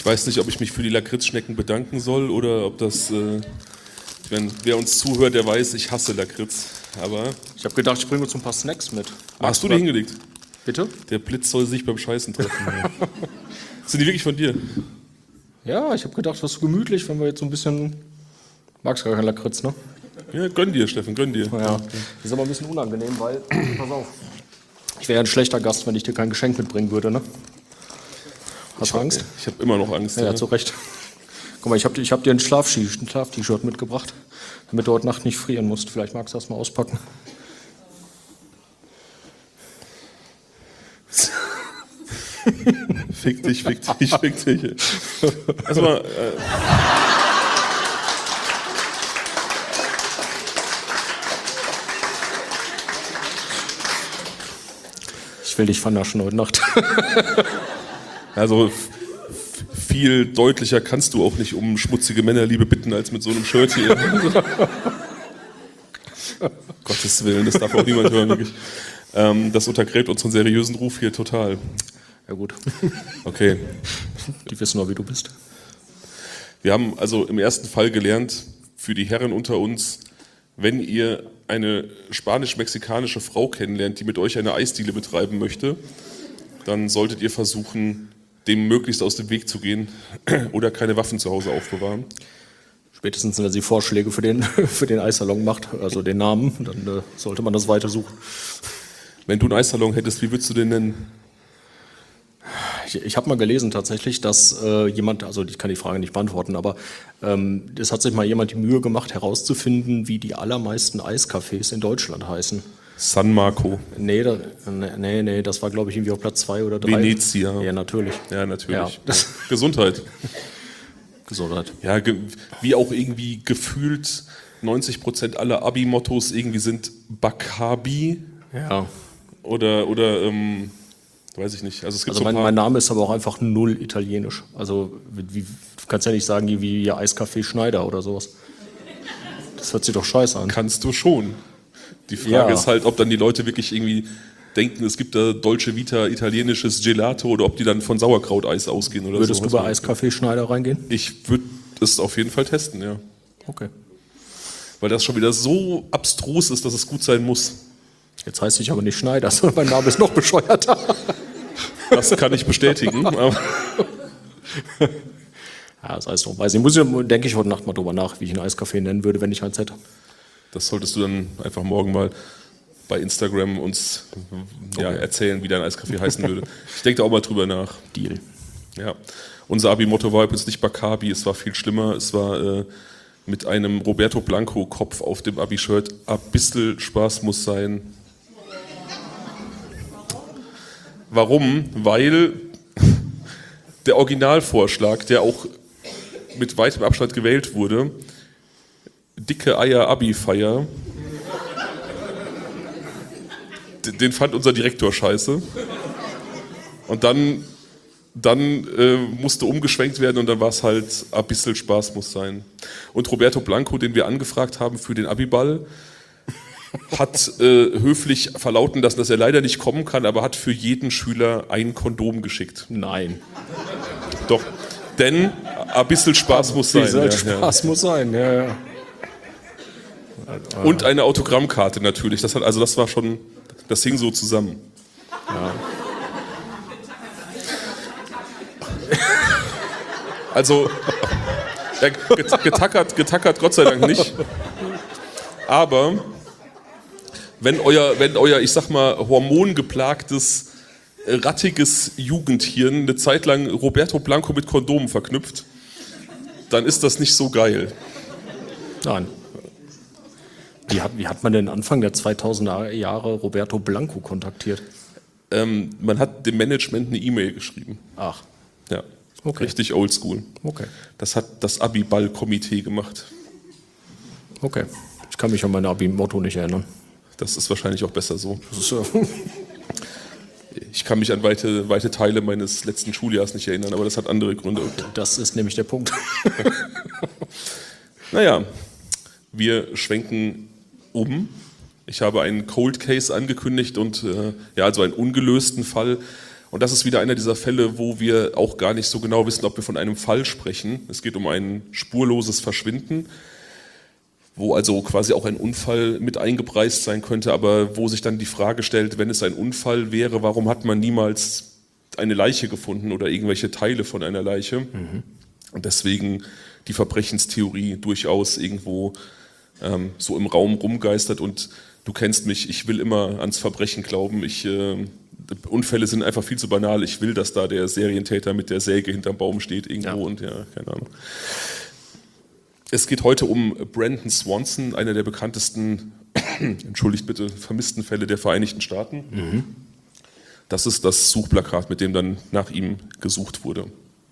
Ich weiß nicht, ob ich mich für die Lakritzschnecken bedanken soll oder ob das... ich meine, wer uns zuhört, der weiß, ich hasse Lakritz. Aber... Ich habe gedacht, ich bringe uns ein paar Snacks mit. Hast du die hingelegt? Bitte? Der Blitz soll sich beim Scheißen treffen. Sind die wirklich von dir? Ja, ich habe gedacht, was so gemütlich, wenn wir jetzt so ein bisschen... Magst gar kein Lakritz, ne? Ja, gönn dir, Steffen, gönn dir. Ja, das ist aber ein bisschen unangenehm, weil... Pass auf. Ich wäre ja ein schlechter Gast, wenn ich dir kein Geschenk mitbringen würde, ne? Hast du Angst? Ich habe immer noch Angst. Ja, zu Recht. Guck mal, ich hab dir ein Schlaf-T-Shirt mitgebracht, damit du heute Nacht nicht frieren musst. Vielleicht magst du das mal auspacken. Fick dich. Erstmal... Ich will dich vernaschen heute Nacht. Also viel deutlicher kannst du auch nicht um schmutzige Männerliebe bitten, als mit so einem Shirt hier. Gottes Willen, das darf auch niemand hören, wirklich. Das untergräbt unseren seriösen Ruf hier total. Ja gut. Okay. Die wissen noch, wie du bist. Wir haben also im ersten Fall gelernt, für die Herren unter uns, wenn ihr eine spanisch-mexikanische Frau kennenlernt, die mit euch eine Eisdiele betreiben möchte, dann solltet ihr versuchen, dem möglichst aus dem Weg zu gehen oder keine Waffen zu Hause aufbewahren. Spätestens, wenn sie Vorschläge für den Eissalon macht, also den Namen, dann sollte man das weiter suchen. Wenn du einen Eissalon hättest, wie würdest du den nennen? Ich habe mal gelesen tatsächlich, dass jemand, also ich kann die Frage nicht beantworten, aber es hat sich mal jemand die Mühe gemacht, herauszufinden, wie die allermeisten Eiscafés in Deutschland heißen. San Marco. Nee, das war, glaube ich, irgendwie auf Platz 2 oder 3. Venezia. Ja, natürlich. Ja, natürlich. Ja. Gesundheit. Gesundheit. Ja, wie auch irgendwie gefühlt 90% aller Abi-Mottos irgendwie sind Bakabi. Ja. Oder weiß ich nicht. Also es gibt Also mein Name ist aber auch einfach null italienisch. Also du kannst ja nicht sagen, wie Eiscafé Schneider oder sowas. Das hört sich doch scheiße an. Kannst du schon. Die Frage ist halt, ob dann die Leute wirklich irgendwie denken, es gibt da Dolce Vita italienisches Gelato oder ob die dann von Sauerkrauteis ausgehen oder so. Würdest du bei Eiscafé Schneider reingehen? Ich würde es auf jeden Fall testen, ja. Okay. Weil das schon wieder so abstrus ist, dass es gut sein muss. Jetzt heißt ich aber nicht Schneider, sondern mein Name ist noch bescheuerter. Das kann ich bestätigen. Aber ja, das heißt doch. Weiß ich, denke ich heute Nacht mal drüber nach, wie ich ein Eiscafé nennen würde, wenn ich eins hätte. Das solltest du dann einfach morgen mal bei Instagram uns erzählen, wie dein Eiscafé heißen würde. Ich denke da auch mal drüber nach. Deal. Ja. Unser Abi-Motto war übrigens nicht Bakabi, es war viel schlimmer. Es war mit einem Roberto Blanco-Kopf auf dem Abi-Shirt. Ein bisschen Spaß muss sein. Warum? Weil der Originalvorschlag, der auch mit weitem Abstand gewählt wurde, dicke Eier Abi-Feier, den fand unser Direktor scheiße. Und dann musste umgeschwenkt werden und dann war es halt ein bisschen Spaß muss sein. Und Roberto Blanco, den wir angefragt haben für den Abiball, hat höflich verlauten lassen, dass er leider nicht kommen kann, aber hat für jeden Schüler ein Kondom geschickt. Nein. Doch, denn ein bisschen Spaß muss sein. Spaß muss sein, ja. Und eine Autogrammkarte natürlich. Das war schon, das hing so zusammen. Ja. Also, getackert Gott sei Dank nicht. Aber wenn euer, ich sag mal, hormongeplagtes, rattiges Jugendhirn eine Zeit lang Roberto Blanco mit Kondomen verknüpft, dann ist das nicht so geil. Nein. Wie hat man denn Anfang der 2000er Jahre Roberto Blanco kontaktiert? Man hat dem Management eine E-Mail geschrieben. Ach. Ja. Okay. Richtig oldschool. Okay. Das hat das Abi-Ball-Komitee gemacht. Okay. Ich kann mich an mein Abi-Motto nicht erinnern. Das ist wahrscheinlich auch besser so. Das ist, ich kann mich an weite Teile meines letzten Schuljahres nicht erinnern, aber das hat andere Gründe. Das ist nämlich der Punkt. Naja, wir schwenken um. Ich habe einen Cold Case angekündigt und also einen ungelösten Fall. Und das ist wieder einer dieser Fälle, wo wir auch gar nicht so genau wissen, ob wir von einem Fall sprechen. Es geht um ein spurloses Verschwinden, wo also quasi auch ein Unfall mit eingepreist sein könnte, aber wo sich dann die Frage stellt, wenn es ein Unfall wäre, warum hat man niemals eine Leiche gefunden oder irgendwelche Teile von einer Leiche? Und deswegen die Verbrechenstheorie durchaus irgendwo so im Raum rumgeistert. Und du kennst mich, ich will immer ans Verbrechen glauben. Unfälle sind einfach viel zu banal. Ich will, dass da der Serientäter mit der Säge hinterm Baum steht irgendwo und ja, keine Ahnung. Es geht heute um Brandon Swanson, einer der bekanntesten, entschuldigt bitte, vermissten Fälle der Vereinigten Staaten. Das ist das Suchplakat, mit dem dann nach ihm gesucht wurde.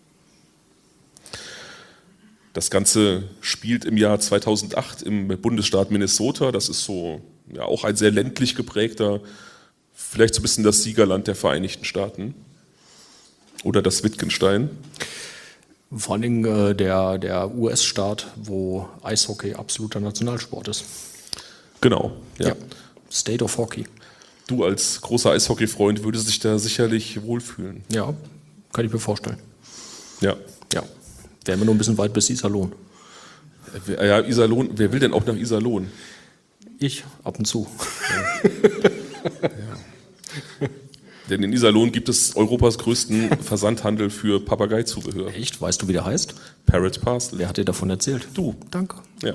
Das Ganze spielt im Jahr 2008 im Bundesstaat Minnesota. Das ist so ja auch ein sehr ländlich geprägter, vielleicht so ein bisschen das Siegerland der Vereinigten Staaten oder das Wittgenstein. Vor allen Dingen der US-Staat, wo Eishockey absoluter Nationalsport ist. Genau, ja. State of Hockey. Du als großer Eishockey-Freund würdest dich da sicherlich wohlfühlen. Ja, kann ich mir vorstellen. Ja. Ja. Wären wir nur ein bisschen weit bis Iserlohn. Ja, Iserlohn, wer will denn auch nach Iserlohn? Ich, ab und zu. Ja. Denn in Iserlohn gibt es Europas größten Versandhandel für Papageizubehör. Echt? Weißt du, wie der heißt? Parrot Parcel. Wer hat dir davon erzählt? Du. Danke. Ja.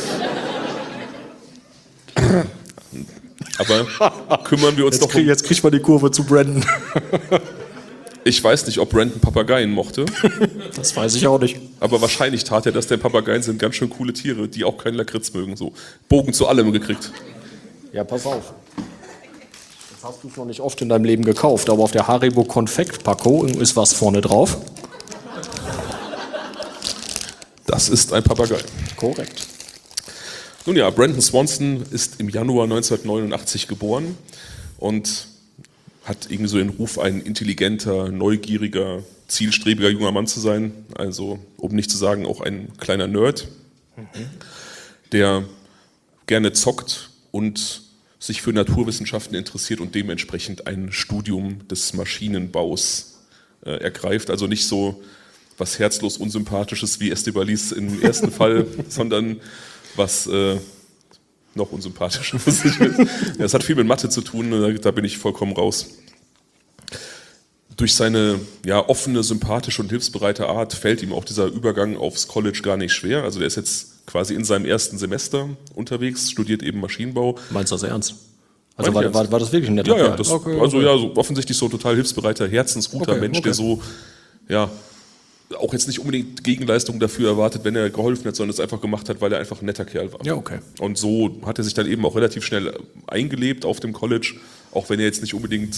Aber kümmern wir uns doch um... Jetzt kriegt man die Kurve zu Brandon. Ich weiß nicht, ob Brandon Papageien mochte. Das weiß ich auch nicht. Aber wahrscheinlich tat er das, denn Papageien sind ganz schön coole Tiere, die auch keinen Lakritz mögen. So Bogen zu allem gekriegt. Ja, pass auf. Das hast du noch nicht oft in deinem Leben gekauft, aber auf der Haribo Konfektpackung ist was vorne drauf. Das ist ein Papagei. Korrekt. Nun ja, Brandon Swanson ist im Januar 1989 geboren und hat irgendwie so den Ruf, ein intelligenter, neugieriger, zielstrebiger junger Mann zu sein. Also, um nicht zu sagen, auch ein kleiner Nerd, der gerne zockt und sich für Naturwissenschaften interessiert und dementsprechend ein Studium des Maschinenbaus ergreift. Also nicht so was herzlos Unsympathisches wie Estebaliz im ersten Fall, sondern was noch unsympathischer. Das hat viel mit Mathe zu tun, da bin ich vollkommen raus. Durch seine offene, sympathische und hilfsbereite Art fällt ihm auch dieser Übergang aufs College gar nicht schwer. Also der ist jetzt quasi in seinem ersten Semester unterwegs, studiert eben Maschinenbau. Meinst du das ernst? Also war das wirklich ein netter Kerl? Ja, das, okay. Also so offensichtlich so total hilfsbereiter, herzensguter Mensch, der so, auch jetzt nicht unbedingt Gegenleistung dafür erwartet, wenn er geholfen hat, sondern es einfach gemacht hat, weil er einfach ein netter Kerl war. Ja, okay. Und so hat er sich dann eben auch relativ schnell eingelebt auf dem College, auch wenn er jetzt nicht unbedingt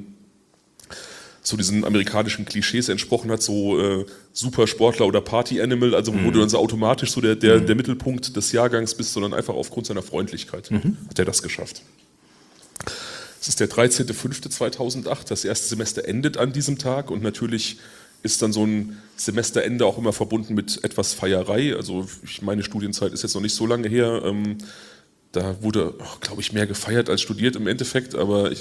so diesen amerikanischen Klischees entsprochen hat, so Supersportler oder Party-Animal, also wo du dann so automatisch so der Mittelpunkt des Jahrgangs bist, sondern einfach aufgrund seiner Freundlichkeit hat er das geschafft. Es ist der 13.05.2008, das erste Semester endet an diesem Tag und natürlich ist dann so ein Semesterende auch immer verbunden mit etwas Feierei. Also meine Studienzeit ist jetzt noch nicht so lange her. Da wurde, glaube ich, mehr gefeiert als studiert im Endeffekt, aber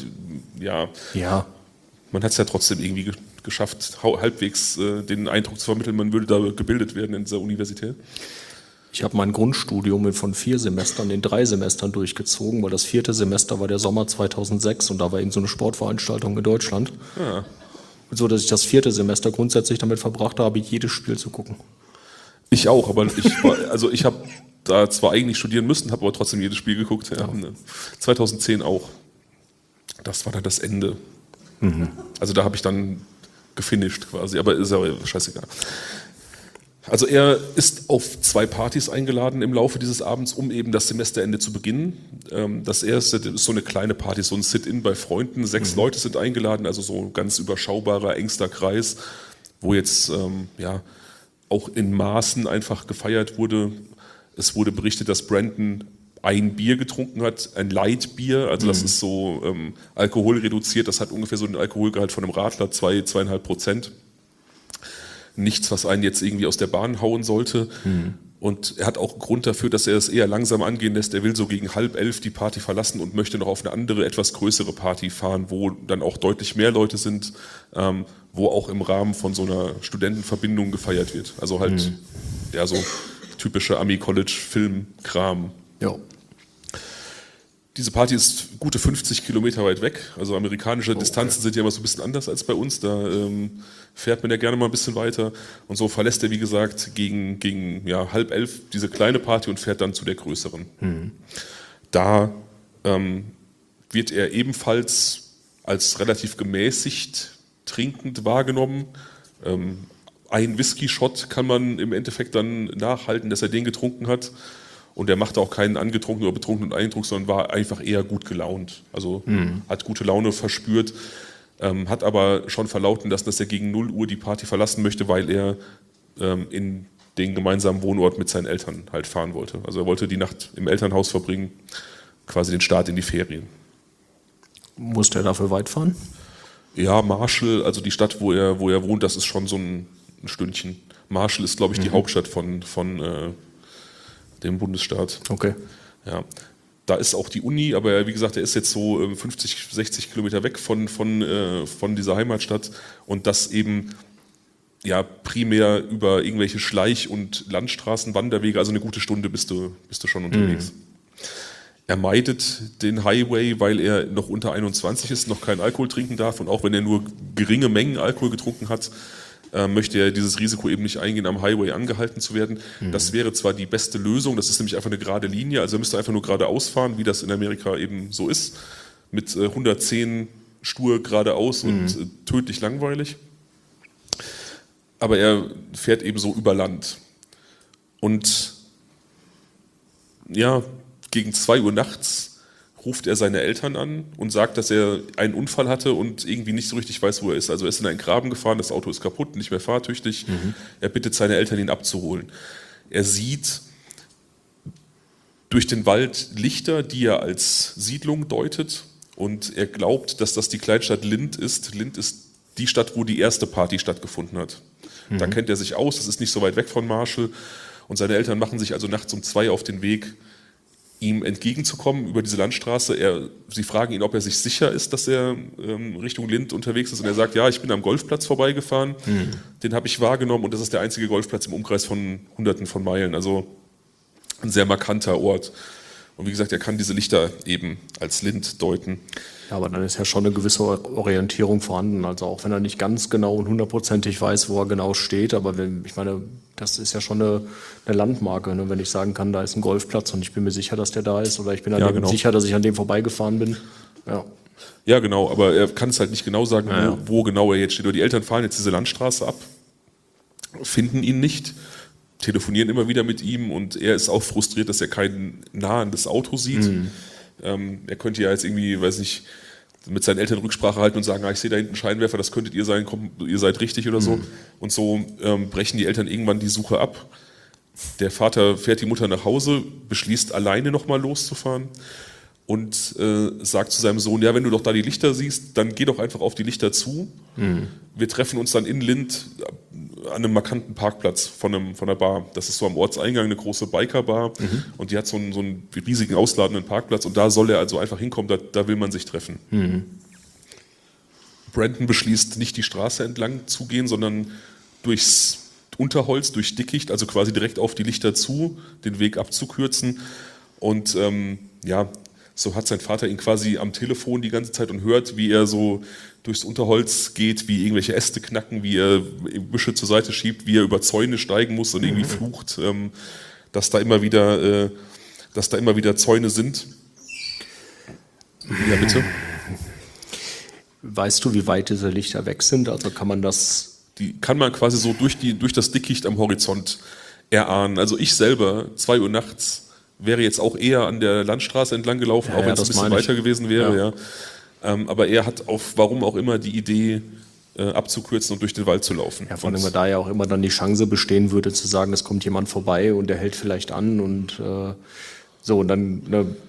man hat es ja trotzdem irgendwie geschafft, halbwegs den Eindruck zu vermitteln, man würde da gebildet werden in dieser Universität. Ich habe mein Grundstudium von 4 Semestern in 3 Semestern durchgezogen, weil das 4. Semester war der Sommer 2006 und da war irgend so eine Sportveranstaltung in Deutschland. Ja. So, dass ich das 4. Semester grundsätzlich damit verbracht habe, jedes Spiel zu gucken. Ich auch, aber ich habe da zwar eigentlich studieren müssen, habe aber trotzdem jedes Spiel geguckt. Ja. 2010 auch. Das war dann das Ende. Also da habe ich dann gefinisht quasi, aber ist ja scheißegal. Also er ist auf 2 Partys eingeladen im Laufe dieses Abends, um eben das Semesterende zu beginnen. Das erste ist so eine kleine Party, so ein Sit-in bei Freunden. 6 Leute sind eingeladen, also so ein ganz überschaubarer, engster Kreis, wo jetzt auch in Maßen einfach gefeiert wurde. Es wurde berichtet, dass Brandon ein Bier getrunken hat, ein Light-Bier, also das ist so alkoholreduziert, das hat ungefähr so einen Alkoholgehalt von einem Radler, 2,5%. Nichts, was einen jetzt irgendwie aus der Bahn hauen sollte. Und er hat auch einen Grund dafür, dass er es eher langsam angehen lässt. Er will so gegen 10:30 die Party verlassen und möchte noch auf eine andere, etwas größere Party fahren, wo dann auch deutlich mehr Leute sind, wo auch im Rahmen von so einer Studentenverbindung gefeiert wird. Also halt, ja, so typische Ami-College-Film-Kram. Ja. Diese Party ist gute 50 Kilometer weit weg. Also amerikanische Distanzen sind ja immer so ein bisschen anders als bei uns. Da fährt man ja gerne mal ein bisschen weiter. Und so verlässt er, wie gesagt, gegen 10:30 diese kleine Party und fährt dann zu der größeren. Da wird er ebenfalls als relativ gemäßigt trinkend wahrgenommen. Ein Whisky-Shot kann man im Endeffekt dann nachhalten, dass er den getrunken hat. Und er machte auch keinen angetrunkenen oder betrunkenen Eindruck, sondern war einfach eher gut gelaunt. Also hat gute Laune verspürt, hat aber schon verlauten lassen, dass er gegen 0 Uhr die Party verlassen möchte, weil er in den gemeinsamen Wohnort mit seinen Eltern halt fahren wollte. Also er wollte die Nacht im Elternhaus verbringen, quasi den Start in die Ferien. Musste er dafür weit fahren? Ja, Marshall, also die Stadt, wo er wohnt, das ist schon so ein Stündchen. Marshall ist, glaube ich, die Hauptstadt von dem Bundesstaat. Okay. Ja. Da ist auch die Uni, aber wie gesagt, er ist jetzt so 50, 60 Kilometer weg von dieser Heimatstadt und das eben ja primär über irgendwelche Schleich- und Landstraßen, Wanderwege, also eine gute Stunde bist du schon unterwegs. Er meidet den Highway, weil er noch unter 21 ist, noch keinen Alkohol trinken darf und auch wenn er nur geringe Mengen Alkohol getrunken hat, möchte er dieses Risiko eben nicht eingehen, am Highway angehalten zu werden. Das wäre zwar die beste Lösung, das ist nämlich einfach eine gerade Linie, also er müsste einfach nur geradeaus fahren, wie das in Amerika eben so ist, mit 110 stur geradeaus und tödlich langweilig. Aber er fährt eben so über Land. Und ja, gegen 2 Uhr nachts ruft er seine Eltern an und sagt, dass er einen Unfall hatte und irgendwie nicht so richtig weiß, wo er ist. Also er ist in einen Graben gefahren, das Auto ist kaputt, nicht mehr fahrtüchtig. Er bittet seine Eltern, ihn abzuholen. Er sieht durch den Wald Lichter, die er als Siedlung deutet und er glaubt, dass das die Kleinstadt Lind ist. Lind ist die Stadt, wo die erste Party stattgefunden hat. Da kennt er sich aus, das ist nicht so weit weg von Marshall und seine Eltern machen sich also nachts um 2 auf den Weg, ihm entgegenzukommen über diese Landstraße. Sie fragen ihn, ob er sich sicher ist, dass er Richtung Lind unterwegs ist. Und er sagt, ja, ich bin am Golfplatz vorbeigefahren, den habe ich wahrgenommen und das ist der einzige Golfplatz im Umkreis von Hunderten von Meilen. Also ein sehr markanter Ort. Und wie gesagt, er kann diese Lichter eben als Lind deuten. Ja, aber dann ist ja schon eine gewisse Orientierung vorhanden. Also auch wenn er nicht ganz genau und hundertprozentig weiß, wo er genau steht. Aber ich meine, das ist ja schon eine Landmarke, ne? Wenn ich sagen kann, da ist ein Golfplatz und ich bin mir sicher, dass der da ist. Oder ich bin sicher, dass ich an dem vorbeigefahren bin. Ja, genau. Aber er kann es halt nicht genau sagen, wo genau er jetzt steht. Oder die Eltern fahren jetzt diese Landstraße ab, finden ihn nicht, telefonieren immer wieder mit ihm und er ist auch frustriert, dass er kein nahendes Auto sieht. Er könnte ja jetzt irgendwie, weiß nicht, mit seinen Eltern Rücksprache halten und sagen, ich sehe da hinten einen Scheinwerfer, das könntet ihr sein, kommt, ihr seid richtig oder so. Und so brechen die Eltern irgendwann die Suche ab. Der Vater fährt die Mutter nach Hause, beschließt alleine nochmal loszufahren und sagt zu seinem Sohn, ja, wenn du doch da die Lichter siehst, dann geh doch einfach auf die Lichter zu. Wir treffen uns dann in Lind an einem markanten Parkplatz von einer Bar. Das ist so am Ortseingang eine große Bikerbar und die hat so einen riesigen ausladenden Parkplatz und da soll er also einfach hinkommen, da will man sich treffen. Brandon beschließt, nicht die Straße entlang zu gehen, sondern durchs Unterholz, durch Dickicht, also quasi direkt auf die Lichter zu, den Weg abzukürzen und so hat sein Vater ihn quasi am Telefon die ganze Zeit und hört, wie er so durchs Unterholz geht, wie irgendwelche Äste knacken, wie er Büsche zur Seite schiebt, wie er über Zäune steigen muss und irgendwie flucht, dass da immer wieder Zäune sind. Ja, bitte. Weißt du, wie weit diese Lichter weg sind? Also kann man das... Die kann man quasi so durch das Dickicht am Horizont erahnen. Also ich selber, 2 Uhr nachts, wäre jetzt auch eher an der Landstraße entlang gelaufen, auch wenn es ein bisschen weiter gewesen wäre. Ja. Aber er hat warum auch immer die Idee, abzukürzen und durch den Wald zu laufen. Ja, vor allem, weil da ja auch immer dann die Chance bestehen würde, zu sagen, es kommt jemand vorbei und der hält vielleicht an und so. Und dann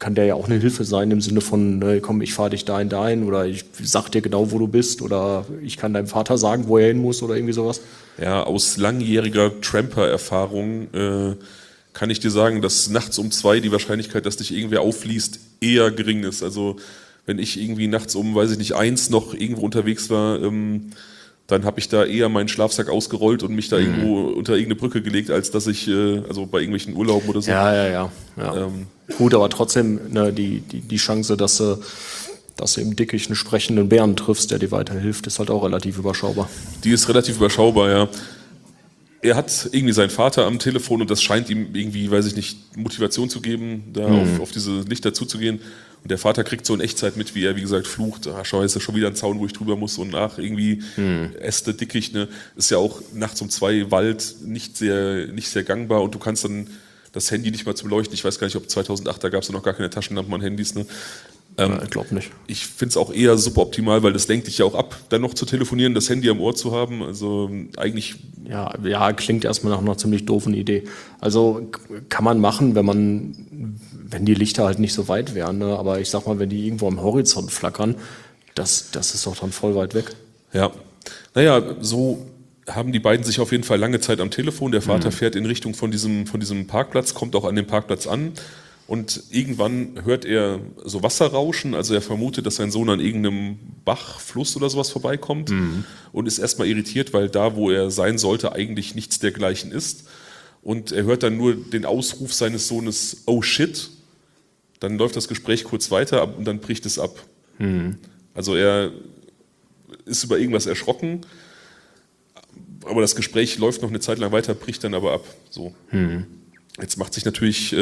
kann der ja auch eine Hilfe sein im Sinne von, komm, ich fahre dich dahin oder ich sag dir genau, wo du bist oder ich kann deinem Vater sagen, wo er hin muss oder irgendwie sowas. Ja, aus langjähriger Tramper-Erfahrung kann ich dir sagen, dass nachts um 2 die Wahrscheinlichkeit, dass dich irgendwer aufliest, eher gering ist. Also wenn ich irgendwie nachts um, weiß ich nicht, 1 noch irgendwo unterwegs war, dann habe ich da eher meinen Schlafsack ausgerollt und mich da irgendwo unter irgendeine Brücke gelegt, als dass ich, also bei irgendwelchen Urlauben oder so. Ja. Gut, aber trotzdem die Chance, dass du im Dickicht einen sprechenden Bären triffst, der dir weiterhilft, ist halt auch relativ überschaubar. Die ist relativ überschaubar, ja. Er hat irgendwie seinen Vater am Telefon und das scheint ihm irgendwie, weiß ich nicht, Motivation zu geben, da auf diese Lichter zuzugehen. Und der Vater kriegt so in Echtzeit mit, wie er, wie gesagt, flucht. Scheiße, schon wieder ein Zaun, wo ich drüber muss und irgendwie Äste, Dickicht. Ne? Ist ja auch nachts um 2 Wald nicht sehr gangbar und du kannst dann das Handy nicht mal zum Leuchten. Ich weiß gar nicht, ob 2008, da gab es ja noch gar keine Taschenlampen an Handys. Ne? Ich glaube nicht. Ich finde es auch eher suboptimal, weil das lenkt dich ja auch ab, dann noch zu telefonieren, das Handy am Ohr zu haben. Also eigentlich... Ja, klingt erstmal nach einer ziemlich doofen Idee. Also kann man machen, wenn die Lichter halt nicht so weit wären. Ne? Aber ich sag mal, wenn die irgendwo am Horizont flackern, das ist doch dann voll weit weg. Ja, naja, so haben die beiden sich auf jeden Fall lange Zeit am Telefon. Der Vater fährt in Richtung von diesem Parkplatz, kommt auch an dem Parkplatz an. Und irgendwann hört er so Wasser rauschen, also er vermutet, dass sein Sohn an irgendeinem Bach, Fluss oder sowas vorbeikommt und ist erstmal irritiert, weil da, wo er sein sollte, eigentlich nichts dergleichen ist. Und er hört dann nur den Ausruf seines Sohnes, oh shit, dann läuft das Gespräch kurz weiter und dann bricht es ab. Also er ist über irgendwas erschrocken, aber das Gespräch läuft noch eine Zeit lang weiter, bricht dann aber ab. So. Jetzt macht sich natürlich...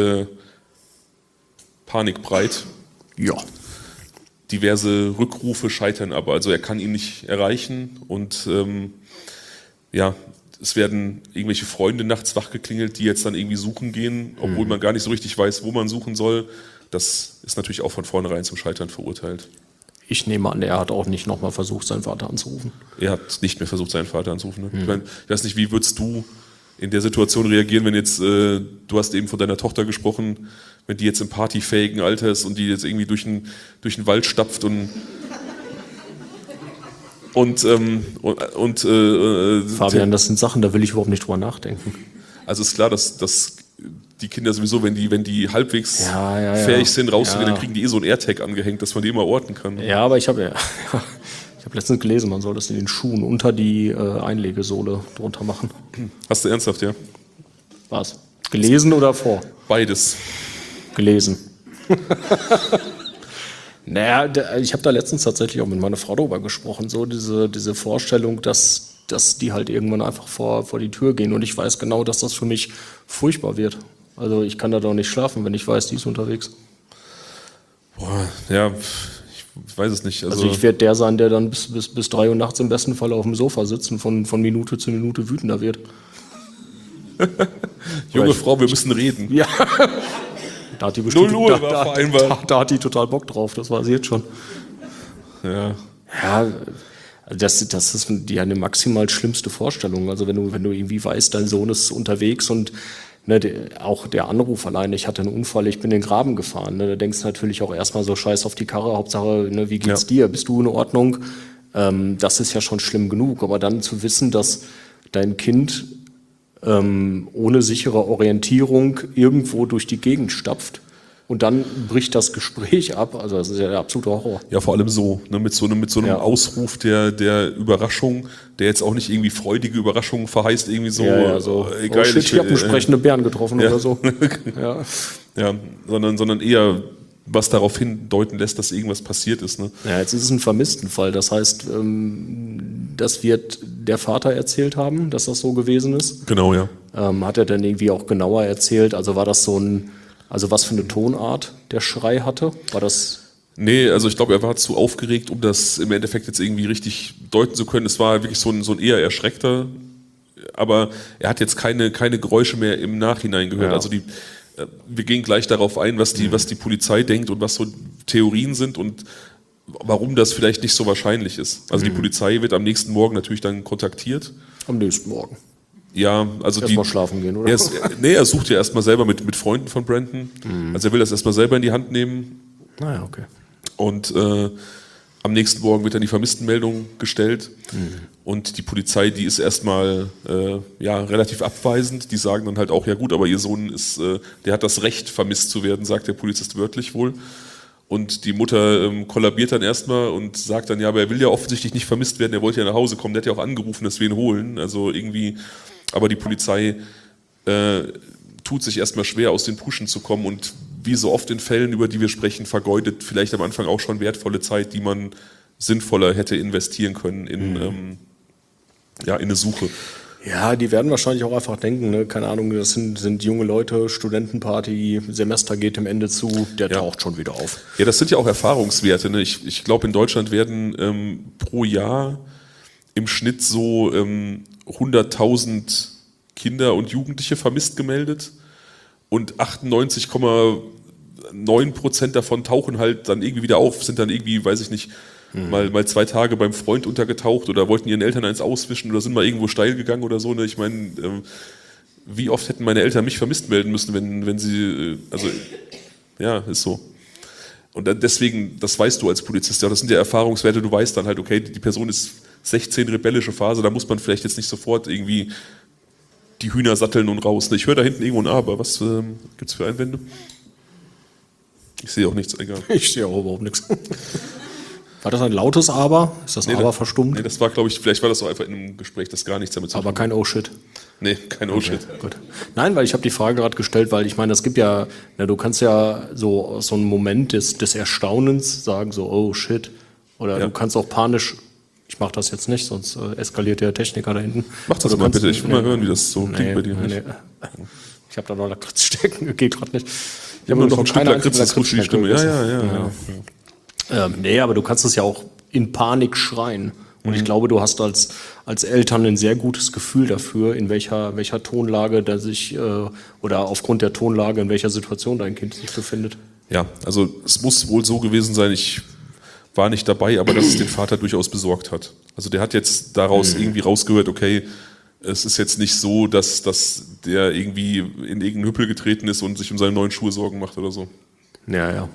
Panik breit. Ja. Diverse Rückrufe scheitern aber. Also er kann ihn nicht erreichen und es werden irgendwelche Freunde nachts wachgeklingelt, die jetzt dann irgendwie suchen gehen, obwohl man gar nicht so richtig weiß, wo man suchen soll. Das ist natürlich auch von vornherein zum Scheitern verurteilt. Ich nehme an, er hat auch nicht nochmal versucht, seinen Vater anzurufen. Er hat nicht mehr versucht, seinen Vater anzurufen. Ne? Ich meine, ich weiß nicht, wie würdest du in der Situation reagieren, wenn jetzt, du hast eben von deiner Tochter gesprochen, wenn die jetzt im partyfähigen Alter ist und die jetzt irgendwie durch den Wald stapft Fabian, das sind Sachen, da will ich überhaupt nicht drüber nachdenken. Also ist klar, dass die Kinder sowieso, wenn die halbwegs fähig sind, rauszugehen, dann kriegen die so ein AirTag angehängt, dass man die immer orten kann. Ja, aber ich habe letztens gelesen, man soll das in den Schuhen unter die Einlegesohle drunter machen. Hast du ernsthaft, ja? Was? Gelesen oder vor? Beides. Gelesen. Naja, ich habe da letztens tatsächlich auch mit meiner Frau darüber gesprochen, so diese Vorstellung, dass die halt irgendwann einfach vor die Tür gehen und ich weiß genau, dass das für mich furchtbar wird. Also ich kann da doch nicht schlafen, wenn ich weiß, die ist unterwegs. Boah, ja, ich weiß es nicht. Also ich werde der sein, der dann bis 3 Uhr nachts im besten Fall auf dem Sofa sitzt und von Minute zu Minute wütender wird. Junge Frau, wir müssen reden. Ja. Da hat die bestimmt, 0 Uhr war vereinbart. Da hat die total Bock drauf, das war sie jetzt schon. Ja. Ja, das ist ja eine maximal schlimmste Vorstellung. Also wenn du irgendwie weißt, dein Sohn ist unterwegs und auch der Anruf alleine, ich hatte einen Unfall, ich bin in den Graben gefahren. Da denkst du natürlich auch erstmal so, scheiß auf die Karre, Hauptsache, wie geht's dir? Bist du in Ordnung? Das ist ja schon schlimm genug. Aber dann zu wissen, dass dein Kind ohne sichere Orientierung irgendwo durch die Gegend stapft und dann bricht das Gespräch ab. Also das ist ja der absolute Horror. Ja, vor allem so, ne, mit so einem Ausruf der Überraschung, der jetzt auch nicht irgendwie freudige Überraschungen verheißt, irgendwie so, geil, shit, ich habe einen sprechenden Bären getroffen oder so. Ja, sondern eher was darauf hindeuten lässt, dass irgendwas passiert ist. Ne? Ja, jetzt ist es ein Vermisstenfall. Das heißt, das wird der Vater erzählt haben, dass das so gewesen ist. Genau, ja. Hat er dann irgendwie auch genauer erzählt? Also war das was für eine Tonart der Schrei hatte? War das... Nee, also ich glaube, er war zu aufgeregt, um das im Endeffekt jetzt irgendwie richtig deuten zu können. Es war wirklich so ein eher erschreckter, aber er hat jetzt keine Geräusche mehr im Nachhinein gehört. Ja. Also wir gehen gleich darauf ein, was die Polizei denkt und was so Theorien sind und warum das vielleicht nicht so wahrscheinlich ist. Also die Polizei wird am nächsten Morgen natürlich dann kontaktiert. Am nächsten Morgen. Ja, also Erstmal schlafen gehen, oder? Er sucht ja erstmal selber mit Freunden von Brandon. Also er will das erstmal selber in die Hand nehmen. Naja, okay. Und am nächsten Morgen wird dann die Vermisstenmeldung gestellt. Und die Polizei, die ist erstmal relativ abweisend. Die sagen dann halt auch, ja gut, aber ihr Sohn der hat das Recht, vermisst zu werden, sagt der Polizist wörtlich wohl. Und die Mutter kollabiert dann erstmal und sagt dann, ja, aber er will ja offensichtlich nicht vermisst werden, er wollte ja nach Hause kommen, der hat ja auch angerufen, dass wir ihn holen. Also irgendwie, aber die Polizei tut sich erstmal schwer, aus den Puschen zu kommen und wie so oft in Fällen, über die wir sprechen, vergeudet vielleicht am Anfang auch schon wertvolle Zeit, die man sinnvoller hätte investieren können in eine Suche. Ja, die werden wahrscheinlich auch einfach denken, ne? Keine Ahnung, das sind junge Leute, Studentenparty, Semester geht dem Ende zu, der taucht schon wieder auf. Ja, das sind ja auch Erfahrungswerte. Ne? Ich glaube, in Deutschland werden pro Jahr im Schnitt so 100.000 Kinder und Jugendliche vermisst gemeldet und 98,9% davon tauchen halt dann irgendwie wieder auf, sind dann irgendwie, weiß ich nicht, mal 2 Tage beim Freund untergetaucht oder wollten ihren Eltern eins auswischen oder sind mal irgendwo steil gegangen oder so. Ne? Ich meine, wie oft hätten meine Eltern mich vermisst melden müssen, wenn sie, ist so. Und dann deswegen, das weißt du als Polizist, ja, das sind ja Erfahrungswerte, du weißt dann halt, okay, die Person ist 16, rebellische Phase, da muss man vielleicht jetzt nicht sofort irgendwie die Hühner satteln und raus. Ne? Ich höre da hinten irgendwo ein Aber. Was gibt's für Einwände? Ich sehe auch nichts, egal. Ich sehe auch überhaupt nichts. War das ein lautes Aber? Ist das Aber verstummt? Nee, das war, glaube ich, vielleicht war das so einfach in einem Gespräch, das gar nichts damit zu tun hat. Aber kein Oh Shit. Nee, kein Oh Shit. Gut. Nein, weil ich habe die Frage gerade gestellt, weil ich meine, es gibt ja, du kannst ja so einen Moment des Erstaunens sagen, so Oh Shit. Oder du kannst auch panisch, ich mache das jetzt nicht, sonst eskaliert der Techniker da hinten. Mach das mal bitte, ich will mal hören, wie das so klingt bei dir. Nee. Ich habe da noch Lakritz stecken, geht gerade nicht. Ich habe nur noch ein Stück Lakritz, das ist die Stimme. Ja. Nee, aber du kannst es ja auch in Panik schreien. Und ich glaube, du hast als Eltern ein sehr gutes Gefühl dafür, in welcher Tonlage der sich, oder aufgrund der Tonlage, in welcher Situation dein Kind sich befindet. Ja, also es muss wohl so gewesen sein, ich war nicht dabei, aber dass es den Vater durchaus besorgt hat. Also der hat jetzt daraus irgendwie rausgehört, okay, es ist jetzt nicht so, dass der irgendwie in irgendeinen Hüppel getreten ist und sich um seine neuen Schuhe Sorgen macht oder so. Ja.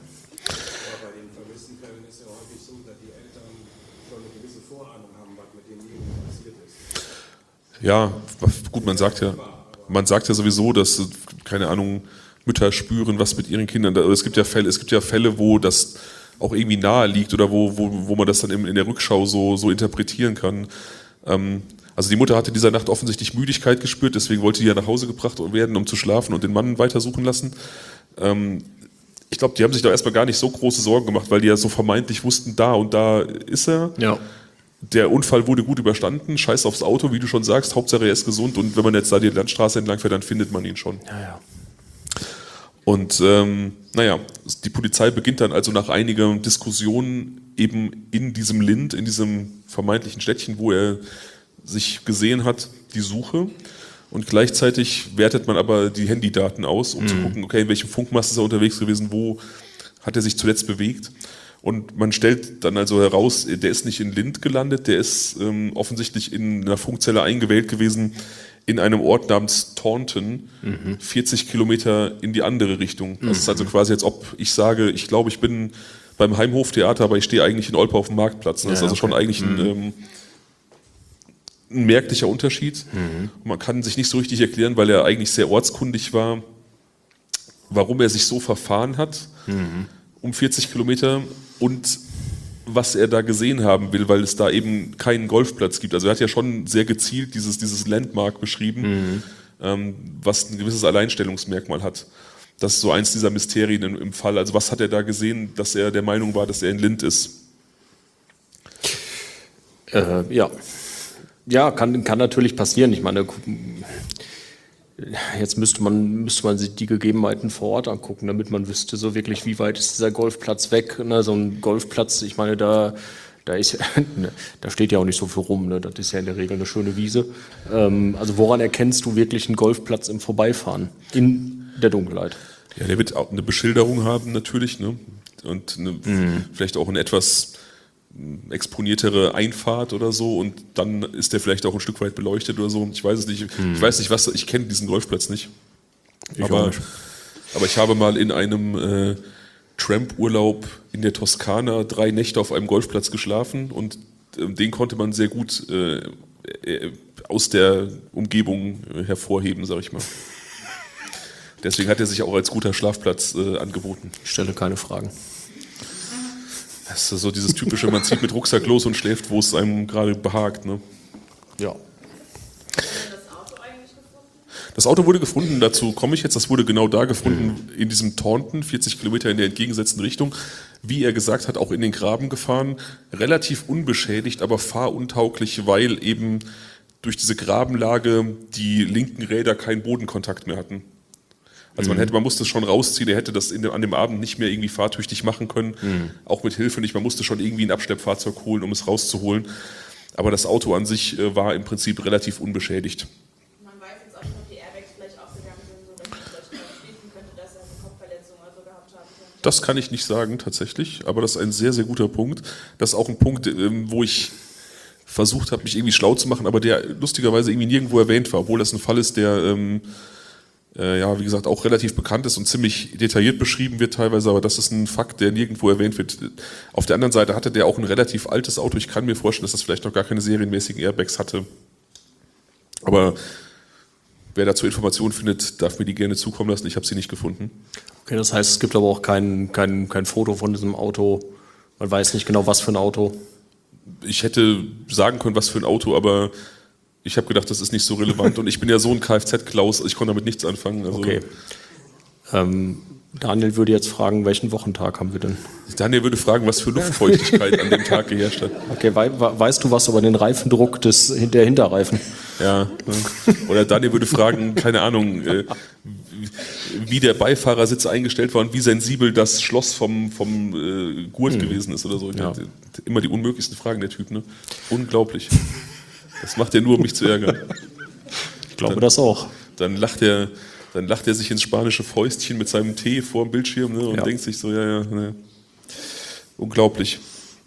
Ja, gut, man sagt ja sowieso, dass, keine Ahnung, Mütter spüren, was mit ihren Kindern, es gibt ja Fälle, wo das auch irgendwie nahe liegt oder wo man das dann in der Rückschau so interpretieren kann. Also die Mutter hatte dieser Nacht offensichtlich Müdigkeit gespürt, deswegen wollte die ja nach Hause gebracht werden, um zu schlafen und den Mann weitersuchen lassen. Ich glaube, die haben sich da erstmal gar nicht so große Sorgen gemacht, weil die ja so vermeintlich wussten, da und da ist er. Ja. Der Unfall wurde gut überstanden, scheiß aufs Auto, wie du schon sagst, Hauptsache er ist gesund und wenn man jetzt da die Landstraße entlang fährt, dann findet man ihn schon. Ja. Und die Polizei beginnt dann also nach einiger Diskussion eben in diesem Lind, in diesem vermeintlichen Städtchen, wo er sich gesehen hat, die Suche. Und gleichzeitig wertet man aber die Handydaten aus, um zu gucken, okay, in welchem Funkmast ist er unterwegs gewesen, wo hat er sich zuletzt bewegt. Und man stellt dann also heraus, der ist nicht in Lind gelandet, der ist offensichtlich in einer Funkzelle eingewählt gewesen in einem Ort namens Taunton, 40 Kilometer in die andere Richtung. Das ist also quasi, als ob ich sage, ich glaube, ich bin beim Heimhoftheater, aber ich stehe eigentlich in Olpe auf dem Marktplatz. Das ist also schon eigentlich ein merklicher Unterschied. Man kann sich nicht so richtig erklären, weil er eigentlich sehr ortskundig war, warum er sich so verfahren hat, um 40 Kilometer und was er da gesehen haben will, weil es da eben keinen Golfplatz gibt. Also er hat ja schon sehr gezielt dieses Landmark beschrieben, was ein gewisses Alleinstellungsmerkmal hat. Das ist so eins dieser Mysterien im Fall. Also was hat er da gesehen, dass er der Meinung war, dass er in Lind ist? Ja, kann natürlich passieren. Ich meine, jetzt müsste man sich die Gegebenheiten vor Ort angucken, damit man wüsste so wirklich, wie weit ist dieser Golfplatz weg. Ne? So ein Golfplatz, ich meine, da steht ja auch nicht so viel rum. Ne? Das ist ja in der Regel eine schöne Wiese. Also woran erkennst du wirklich einen Golfplatz im Vorbeifahren in der Dunkelheit? Ja, der wird auch eine Beschilderung haben natürlich, ne? Und vielleicht auch ein etwas exponiertere Einfahrt oder so und dann ist der vielleicht auch ein Stück weit beleuchtet oder so. Ich weiß es nicht. Ich weiß nicht, ich kenne diesen Golfplatz nicht. Aber ich habe mal in einem Tramp-Urlaub in der Toskana 3 Nächte auf einem Golfplatz geschlafen und den konnte man sehr gut aus der Umgebung hervorheben, sag ich mal. Deswegen hat er sich auch als guter Schlafplatz angeboten. Ich stelle keine Fragen. Das ist so dieses typische, man zieht mit Rucksack los und schläft, wo es einem gerade behagt. Ne? Ja. Das Auto wurde gefunden, dazu komme ich jetzt, das wurde genau da gefunden, in diesem Taunton, 40 Kilometer in der entgegengesetzten Richtung. Wie er gesagt hat, auch in den Graben gefahren, relativ unbeschädigt, aber fahruntauglich, weil eben durch diese Grabenlage die linken Räder keinen Bodenkontakt mehr hatten. Also man musste es schon rausziehen, er hätte das an dem Abend nicht mehr irgendwie fahrtüchtig machen können, auch mit Hilfe nicht, man musste schon irgendwie ein Abschleppfahrzeug holen, um es rauszuholen. Aber das Auto an sich war im Prinzip relativ unbeschädigt. Man weiß jetzt auch nicht, ob die Airbags vielleicht aufgegangen sind, so dass man vielleicht schließen könnte, dass er eine Kopfverletzung oder so gehabt hat. Das kann ich nicht sagen tatsächlich, aber das ist ein sehr, sehr guter Punkt. Das ist auch ein Punkt, wo ich versucht habe, mich irgendwie schlau zu machen, aber der lustigerweise irgendwie nirgendwo erwähnt war, obwohl das ein Fall ist, der ja, wie gesagt, auch relativ bekannt ist und ziemlich detailliert beschrieben wird teilweise, aber das ist ein Fakt, der nirgendwo erwähnt wird. Auf der anderen Seite hatte der auch ein relativ altes Auto. Ich kann mir vorstellen, dass das vielleicht noch gar keine serienmäßigen Airbags hatte. Aber wer dazu Informationen findet, darf mir die gerne zukommen lassen. Ich habe sie nicht gefunden. Okay, das heißt, es gibt aber auch kein Foto von diesem Auto. Man weiß nicht genau, was für ein Auto. Ich hätte sagen können, was für ein Auto, aber ich habe gedacht, das ist nicht so relevant und ich bin ja so ein Kfz-Klaus, ich konnte damit nichts anfangen. Also okay. Daniel würde jetzt fragen, welchen Wochentag haben wir denn? Daniel würde fragen, was für Luftfeuchtigkeit an dem Tag geherrscht hat. Okay, weißt du was über den Reifendruck der Hinterreifen? Ja. Oder Daniel würde fragen, keine Ahnung, wie der Beifahrersitz eingestellt war und wie sensibel das Schloss vom Gurt gewesen ist oder so. Ja. Immer die unmöglichsten Fragen, der Typ, ne? Unglaublich. Das macht er nur, um mich zu ärgern. Ich glaube das auch. Dann lacht er sich ins spanische Fäustchen mit seinem Tee vor dem Bildschirm, ne, und denkt sich so, ne. Unglaublich.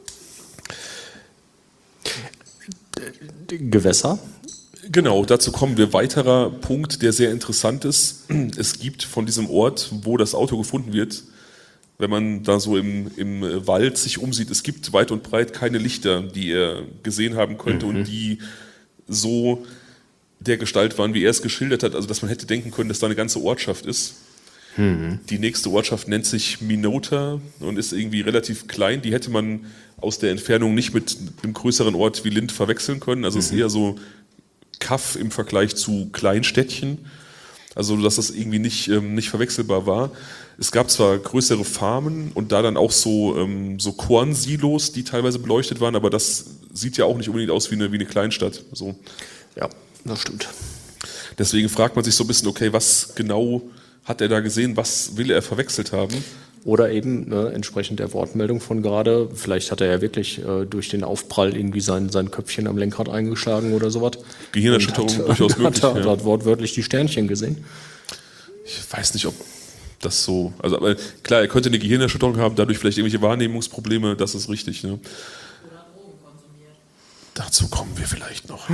Gewässer? Genau, dazu kommen wir. Weiterer Punkt, der sehr interessant ist. Es gibt von diesem Ort, wo das Auto gefunden wird, wenn man da so im Wald sich umsieht, es gibt weit und breit keine Lichter, die er gesehen haben könnte und die so der Gestalt waren, wie er es geschildert hat, also dass man hätte denken können, dass da eine ganze Ortschaft ist. Die nächste Ortschaft nennt sich Minota und ist irgendwie relativ klein. Die hätte man aus der Entfernung nicht mit einem größeren Ort wie Lindt verwechseln können. Also es ist eher so Kaff im Vergleich zu Kleinstädtchen. Also dass das irgendwie nicht verwechselbar war. Es gab zwar größere Farmen und da dann auch so Kornsilos, die teilweise beleuchtet waren, aber das sieht ja auch nicht unbedingt aus wie eine Kleinstadt. So. Ja, das stimmt. Deswegen fragt man sich so ein bisschen, okay, was genau hat er da gesehen, was will er verwechselt haben? Oder eben entsprechend der Wortmeldung von gerade, vielleicht hat er ja wirklich durch den Aufprall irgendwie sein Köpfchen am Lenkrad eingeschlagen oder sowas. Gehirnerschütterung durchaus möglich. Hat wortwörtlich die Sternchen gesehen. Ich weiß nicht, ob das so, also aber klar, er könnte eine Gehirnerschütterung haben, dadurch vielleicht irgendwelche Wahrnehmungsprobleme, das ist richtig. Ne? Oder Drogen konsumiert. Dazu kommen wir vielleicht noch.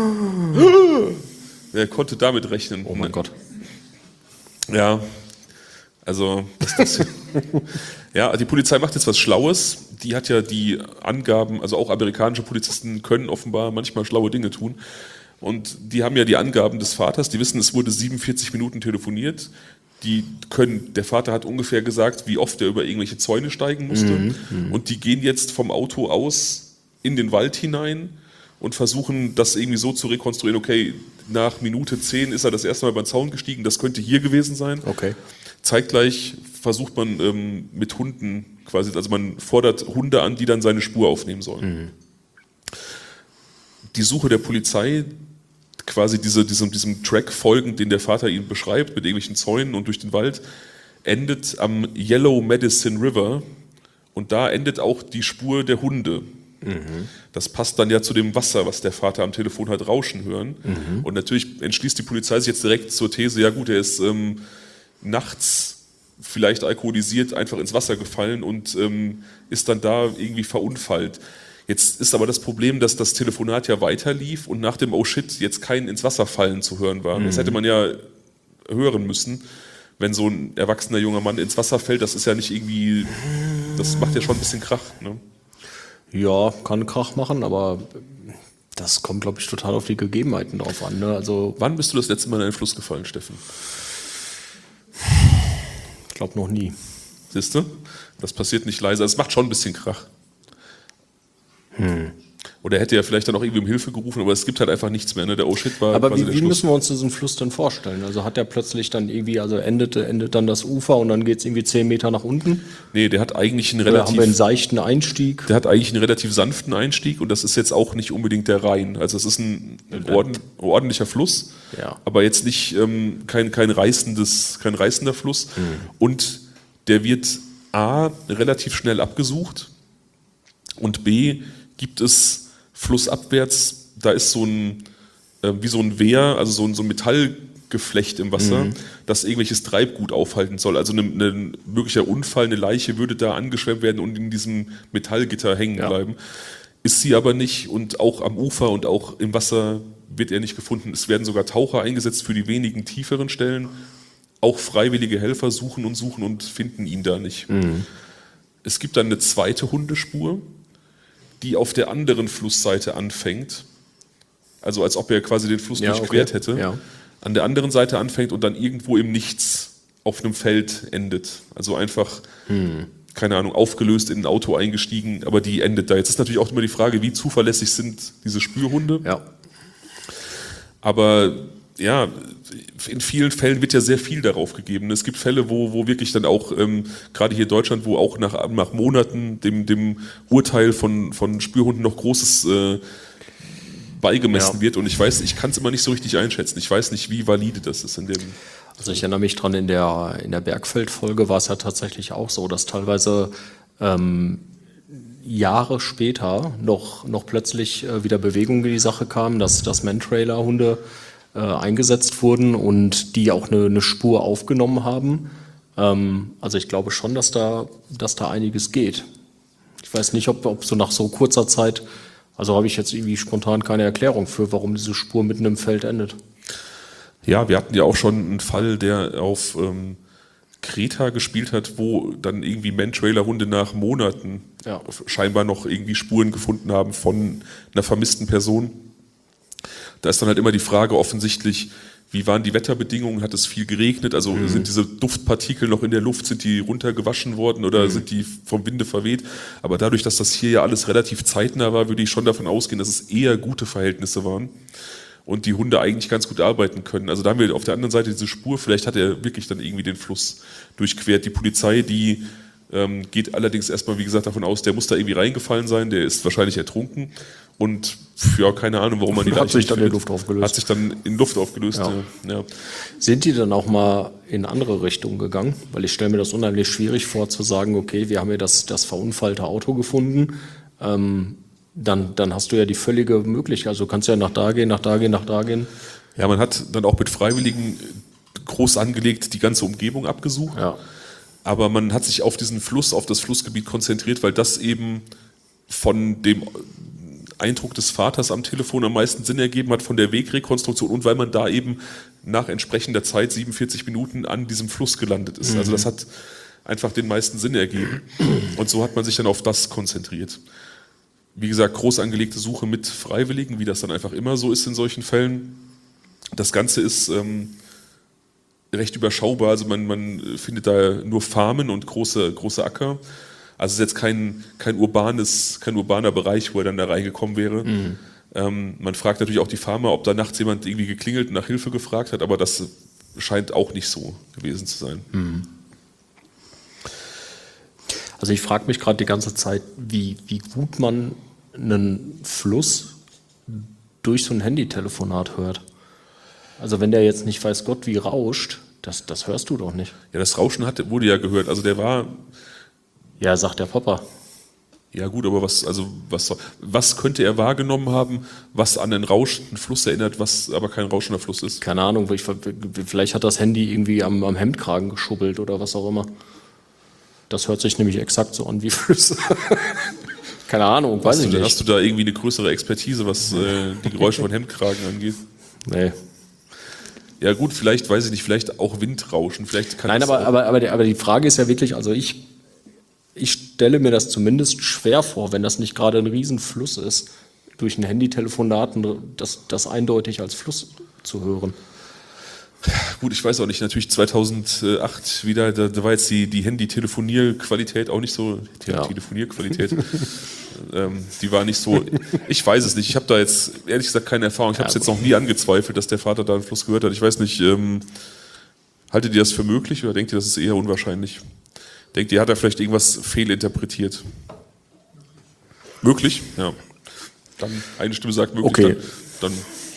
Wer konnte damit rechnen? Oh mein Gott. Ja, also ja, die Polizei macht jetzt was Schlaues. Die hat ja die Angaben, also auch amerikanische Polizisten können offenbar manchmal schlaue Dinge tun. Und die haben ja die Angaben des Vaters, die wissen, es wurde 47 Minuten telefoniert. Der Vater hat ungefähr gesagt, wie oft er über irgendwelche Zäune steigen musste. Und die gehen jetzt vom Auto aus in den Wald hinein und versuchen das irgendwie so zu rekonstruieren, okay, nach Minute 10 ist er das erste Mal beim Zaun gestiegen, das könnte hier gewesen sein. Okay. Zeitgleich versucht man mit Hunden quasi, also man fordert Hunde an, die dann seine Spur aufnehmen sollen. Die Suche der Polizei, quasi diesem Track folgend, den der Vater ihnen beschreibt, mit irgendwelchen Zäunen und durch den Wald, endet am Yellow Medicine River und da endet auch die Spur der Hunde. Das passt dann ja zu dem Wasser, was der Vater am Telefon hat rauschen hören. Und natürlich entschließt die Polizei sich jetzt direkt zur These, ja gut, er ist nachts vielleicht alkoholisiert einfach ins Wasser gefallen und ist dann da irgendwie verunfallt. Jetzt ist aber das Problem, dass das Telefonat ja weiterlief und nach dem Oh shit jetzt kein ins Wasser fallen zu hören war. Das hätte man ja hören müssen, wenn so ein erwachsener junger Mann ins Wasser fällt. Das ist ja nicht irgendwie, das macht ja schon ein bisschen Krach. Ne? Ja, kann Krach machen, aber das kommt, glaube ich, total auf die Gegebenheiten drauf an. Ne? Also, Wann bist du das letzte Mal in einen Fluss gefallen, Steffen? ich glaube noch nie. Siehst du? Das passiert nicht leise. Es macht schon ein bisschen Krach. Oder hätte ja vielleicht dann auch irgendwie um Hilfe gerufen, aber es gibt halt einfach nichts mehr. Ne? Der Oh shit war Aber quasi der wie Schluss. müssen wir uns diesen Fluss denn vorstellen? Also hat der plötzlich dann irgendwie, also endet dann das Ufer und dann geht es irgendwie 10 Meter nach unten? Nee, der hat eigentlich einen Oder haben wir einen relativ, seichten Einstieg? der hat eigentlich einen relativ sanften Einstieg und das ist jetzt auch nicht unbedingt der Rhein. Also es ist ein ordentlicher Fluss, Ja. aber jetzt nicht kein reißender Fluss. Und der wird A, relativ schnell abgesucht und B, gibt es flussabwärts, da ist so ein, wie so ein Wehr, also so ein Metallgeflecht im Wasser, das irgendwelches Treibgut aufhalten soll. Also ein möglicher Unfall, eine Leiche würde da angeschwemmt werden und in diesem Metallgitter hängen bleiben. Ist sie aber nicht und auch am Ufer und auch im Wasser wird er nicht gefunden. Es werden sogar Taucher eingesetzt für die wenigen tieferen Stellen. Auch freiwillige Helfer suchen und finden ihn da nicht. Es gibt dann eine zweite Hundespur, die auf der anderen Flussseite anfängt. Also als ob er quasi den Fluss durchquert hätte. Ja. An der anderen Seite anfängt und dann irgendwo im Nichts auf einem Feld endet. Also einfach, keine Ahnung, aufgelöst in ein Auto eingestiegen, aber die endet da. Jetzt ist natürlich auch immer die Frage, wie zuverlässig sind diese Spürhunde. Ja. Aber ja, in vielen Fällen wird ja sehr viel darauf gegeben. Es gibt Fälle, wo wirklich dann auch, gerade hier in Deutschland, wo auch nach Monaten dem Urteil von Spürhunden noch Großes beigemessen wird. Und ich kann es immer nicht so richtig einschätzen. Ich weiß nicht, wie valide das ist in dem. Also ich erinnere mich dran, in der Bergfeld-Folge war es ja tatsächlich auch so, dass teilweise Jahre später noch plötzlich wieder Bewegung in die Sache kam, dass Mantrailer-Hunde eingesetzt wurden und die auch eine Spur aufgenommen haben. Also ich glaube schon, dass da einiges geht. Ich weiß nicht, ob so nach so kurzer Zeit, also habe ich jetzt irgendwie spontan keine Erklärung für, warum diese Spur mitten im Feld endet. Ja, wir hatten ja auch schon einen Fall, der auf Kreta gespielt hat, wo dann irgendwie Mantrailer-Hunde nach Monaten scheinbar noch irgendwie Spuren gefunden haben von einer vermissten Person. Da ist dann halt immer die Frage offensichtlich, wie waren die Wetterbedingungen? Hat es viel geregnet? Also sind diese Duftpartikel noch in der Luft? Sind die runtergewaschen worden oder sind die vom Winde verweht? Aber dadurch, dass das hier ja alles relativ zeitnah war, würde ich schon davon ausgehen, dass es eher gute Verhältnisse waren und die Hunde eigentlich ganz gut arbeiten können. Also da haben wir auf der anderen Seite diese Spur. Vielleicht hat er wirklich dann irgendwie den Fluss durchquert. Die Polizei, die geht allerdings erstmal, wie gesagt, davon aus, der muss da irgendwie reingefallen sein, der ist wahrscheinlich ertrunken und ja, keine Ahnung, warum man die Hat sich dann in findet. Luft aufgelöst. Hat sich dann in Luft aufgelöst, ja. Sind die dann auch mal in andere Richtungen gegangen? Weil ich stelle mir das unheimlich schwierig vor, zu sagen, okay, wir haben hier das verunfallte Auto gefunden, dann hast du ja die völlige Möglichkeit, also du kannst ja nach da gehen. Ja, man hat dann auch mit Freiwilligen groß angelegt die ganze Umgebung abgesucht. Ja. Aber man hat sich auf diesen Fluss, auf das Flussgebiet konzentriert, weil das eben von dem Eindruck des Vaters am Telefon am meisten Sinn ergeben hat, von der Wegrekonstruktion und weil man da eben nach entsprechender Zeit, 47 Minuten, an diesem Fluss gelandet ist. Also das hat einfach den meisten Sinn ergeben. Und so hat man sich dann auf das konzentriert. Wie gesagt, groß angelegte Suche mit Freiwilligen, wie das dann einfach immer so ist in solchen Fällen. Das Ganze ist recht überschaubar, also man findet da nur Farmen und große Acker. Also es ist jetzt kein urbaner Bereich, wo er dann da reingekommen wäre. Man fragt natürlich auch die Farmer, ob da nachts jemand irgendwie geklingelt und nach Hilfe gefragt hat, aber das scheint auch nicht so gewesen zu sein. Also ich frage mich gerade die ganze Zeit, wie gut man einen Fluss durch so ein Handytelefonat hört. Also wenn der jetzt nicht weiß Gott wie rauscht, das hörst du doch nicht. Ja, das Rauschen wurde ja gehört. Also der war... Ja, sagt der Papa. Ja gut, aber was könnte er wahrgenommen haben, was an einen rauschenden Fluss erinnert, was aber kein rauschender Fluss ist? Keine Ahnung, vielleicht hat das Handy irgendwie am Hemdkragen geschubbelt oder was auch immer. Das hört sich nämlich exakt so an wie Flüsse. Keine Ahnung, weiß ich nicht. Hast du da irgendwie eine größere Expertise, was die Geräusche von Hemdkragen angeht? Nee. Ja gut, vielleicht, weiß ich nicht, vielleicht auch Windrauschen. Vielleicht kann Nein, aber die Frage ist ja wirklich, also ich stelle mir das zumindest schwer vor, wenn das nicht gerade ein Riesenfluss ist, durch ein Handytelefonat das eindeutig als Fluss zu hören. Gut, ich weiß auch nicht, natürlich 2008 wieder, da war jetzt die Handy-Telefonierqualität auch nicht so, Telefonierqualität, die war nicht so, ich weiß es nicht, ich habe da jetzt ehrlich gesagt keine Erfahrung, ich habe es jetzt noch nie angezweifelt, dass der Vater da einen Fluss gehört hat, ich weiß nicht, haltet ihr das für möglich oder denkt ihr, das ist eher unwahrscheinlich? Denkt ihr, hat er vielleicht irgendwas fehlinterpretiert? Möglich? Ja. Dann eine Stimme sagt möglich, okay. Dann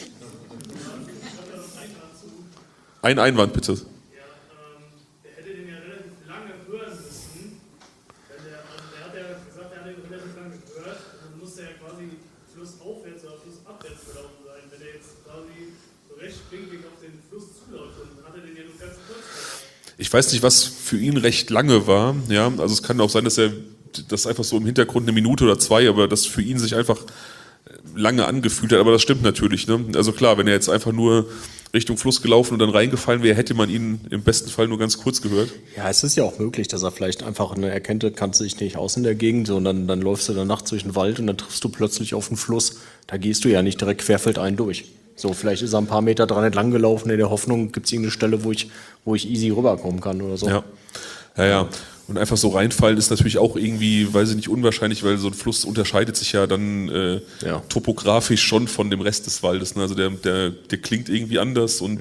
ein Einwand, bitte. Ja, der hätte den ja relativ lange hören müssen. Der hat ja gesagt, er hat den relativ lange gehört. Dann musste er quasi flussaufwärts oder flussabwärts gelaufen sein. Wenn er jetzt quasi so rechtwinklig auf den Fluss zuläuft, dann hat er den ja nur ganz kurz gehört. Ich weiß nicht, was für ihn recht lange war. Ja, also es kann auch sein, dass er das einfach so im Hintergrund 1 Minute oder 2, aber das für ihn sich einfach lange angefühlt hat. Aber das stimmt natürlich. Ne? Also klar, wenn er jetzt einfach nur Richtung Fluss gelaufen und dann reingefallen wäre, hätte man ihn im besten Fall nur ganz kurz gehört. Ja, es ist ja auch möglich, dass er vielleicht einfach erkennt, kannst du dich nicht aus in der Gegend, sondern dann läufst du da nachts durch den Wald und dann triffst du plötzlich auf einen Fluss. Da gehst du ja nicht direkt querfeldein durch. So, vielleicht ist er ein paar Meter dran entlang gelaufen in der Hoffnung, gibt es irgendeine Stelle, wo ich easy rüberkommen kann oder so. Ja. Und einfach so reinfallen ist natürlich auch irgendwie, weiß ich nicht, unwahrscheinlich, weil so ein Fluss unterscheidet sich ja dann topografisch schon von dem Rest des Waldes. Ne? Also der klingt irgendwie anders und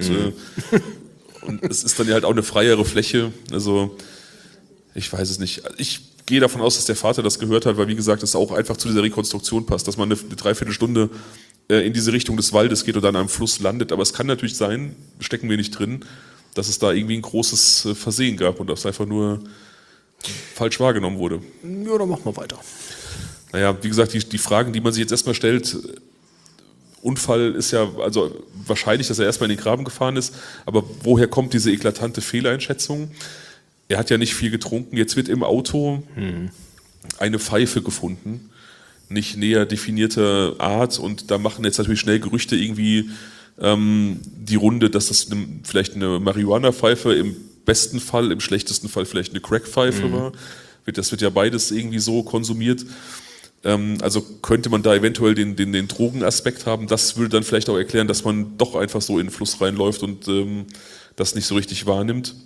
es ist dann ja halt auch eine freiere Fläche. Also ich weiß es nicht. Ich gehe davon aus, dass der Vater das gehört hat, weil wie gesagt, es auch einfach zu dieser Rekonstruktion passt, dass man eine Dreiviertelstunde in diese Richtung des Waldes geht und dann am Fluss landet. Aber es kann natürlich sein, stecken wir nicht drin, dass es da irgendwie ein großes Versehen gab und das einfach nur falsch wahrgenommen wurde. Ja, dann machen wir weiter. Naja, wie gesagt, die Fragen, die man sich jetzt erstmal stellt, Unfall ist ja, also wahrscheinlich, dass er erstmal in den Graben gefahren ist, aber woher kommt diese eklatante Fehleinschätzung? Er hat ja nicht viel getrunken, jetzt wird im Auto eine Pfeife gefunden, nicht näher definierte Art und da machen jetzt natürlich schnell Gerüchte irgendwie die Runde, dass das vielleicht eine Marihuana-Pfeife im besten Fall, im schlechtesten Fall vielleicht eine Crack-Pfeife war. Das wird ja beides irgendwie so konsumiert. Also könnte man da eventuell den Drogenaspekt haben. Das würde dann vielleicht auch erklären, dass man doch einfach so in den Fluss reinläuft und das nicht so richtig wahrnimmt.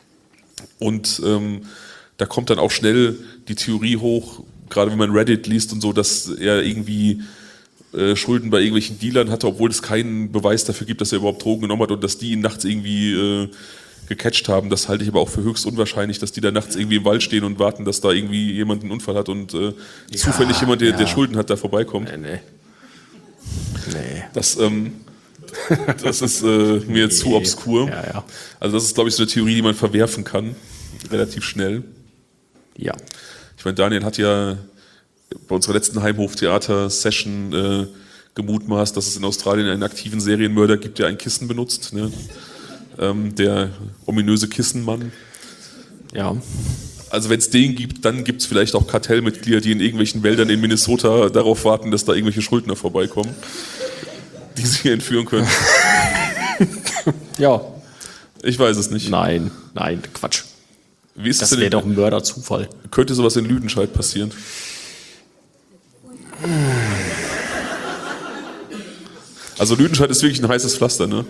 Und da kommt dann auch schnell die Theorie hoch, gerade wenn man Reddit liest und so, dass er irgendwie Schulden bei irgendwelchen Dealern hatte, obwohl es keinen Beweis dafür gibt, dass er überhaupt Drogen genommen hat und dass die ihn nachts irgendwie gecatcht haben. Das halte ich aber auch für höchst unwahrscheinlich, dass die da nachts irgendwie im Wald stehen und warten, dass da irgendwie jemand einen Unfall hat und zufällig jemand, der Schulden hat, da vorbeikommt. Nee. Das ist mir zu obskur. Ja. Also das ist, glaube ich, so eine Theorie, die man verwerfen kann, relativ schnell. Ja. Ich meine, Daniel hat ja bei unserer letzten Heimhof-Theater-Session gemutmaßt, dass es in Australien einen aktiven Serienmörder gibt, der ein Kissen benutzt. Ne? Der ominöse Kissenmann. Ja. Also wenn es den gibt, dann gibt es vielleicht auch Kartellmitglieder, die in irgendwelchen Wäldern in Minnesota darauf warten, dass da irgendwelche Schuldner vorbeikommen, die sie entführen können. Ja. Ich weiß es nicht. Nein, Quatsch. Wie ist Das wäre doch ein Mörderzufall. Könnte sowas in Lüdenscheid passieren? Also Lüdenscheid ist wirklich ein heißes Pflaster, ne?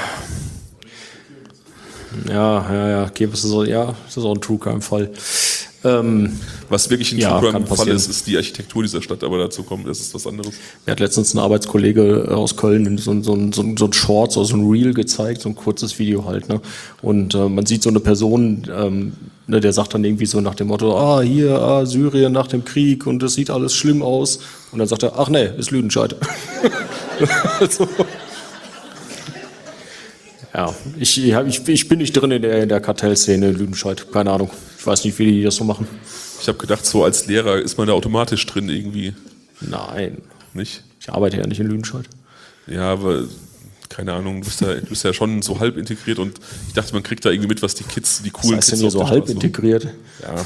Ja. Okay, das ist auch ein True Crime-Fall. Was wirklich ein True Crime-Fall ist die Architektur dieser Stadt, aber dazu kommt, das ist was anderes. Mir hat letztens ein Arbeitskollege aus Köln so ein Shorts oder so ein Reel gezeigt, so ein kurzes Video halt, ne? Und man sieht so eine Person, der sagt dann irgendwie so nach dem Motto, Syrien nach dem Krieg und es sieht alles schlimm aus. Und dann sagt er, ach nee, ist Lüdenscheid. Also, ja, ich bin nicht drin in der Kartellszene in Lüdenscheid, keine Ahnung. Ich weiß nicht, wie die das so machen. Ich habe gedacht, so als Lehrer ist man da automatisch drin irgendwie. Nein, Nicht? ich arbeite ja nicht in Lüdenscheid. Ja, aber keine Ahnung, du bist ja schon so halb integriert und ich dachte, man kriegt da irgendwie mit, was die Kids, die coolen Was heißt denn Kids hier auf so der halb Straße integriert? Ja.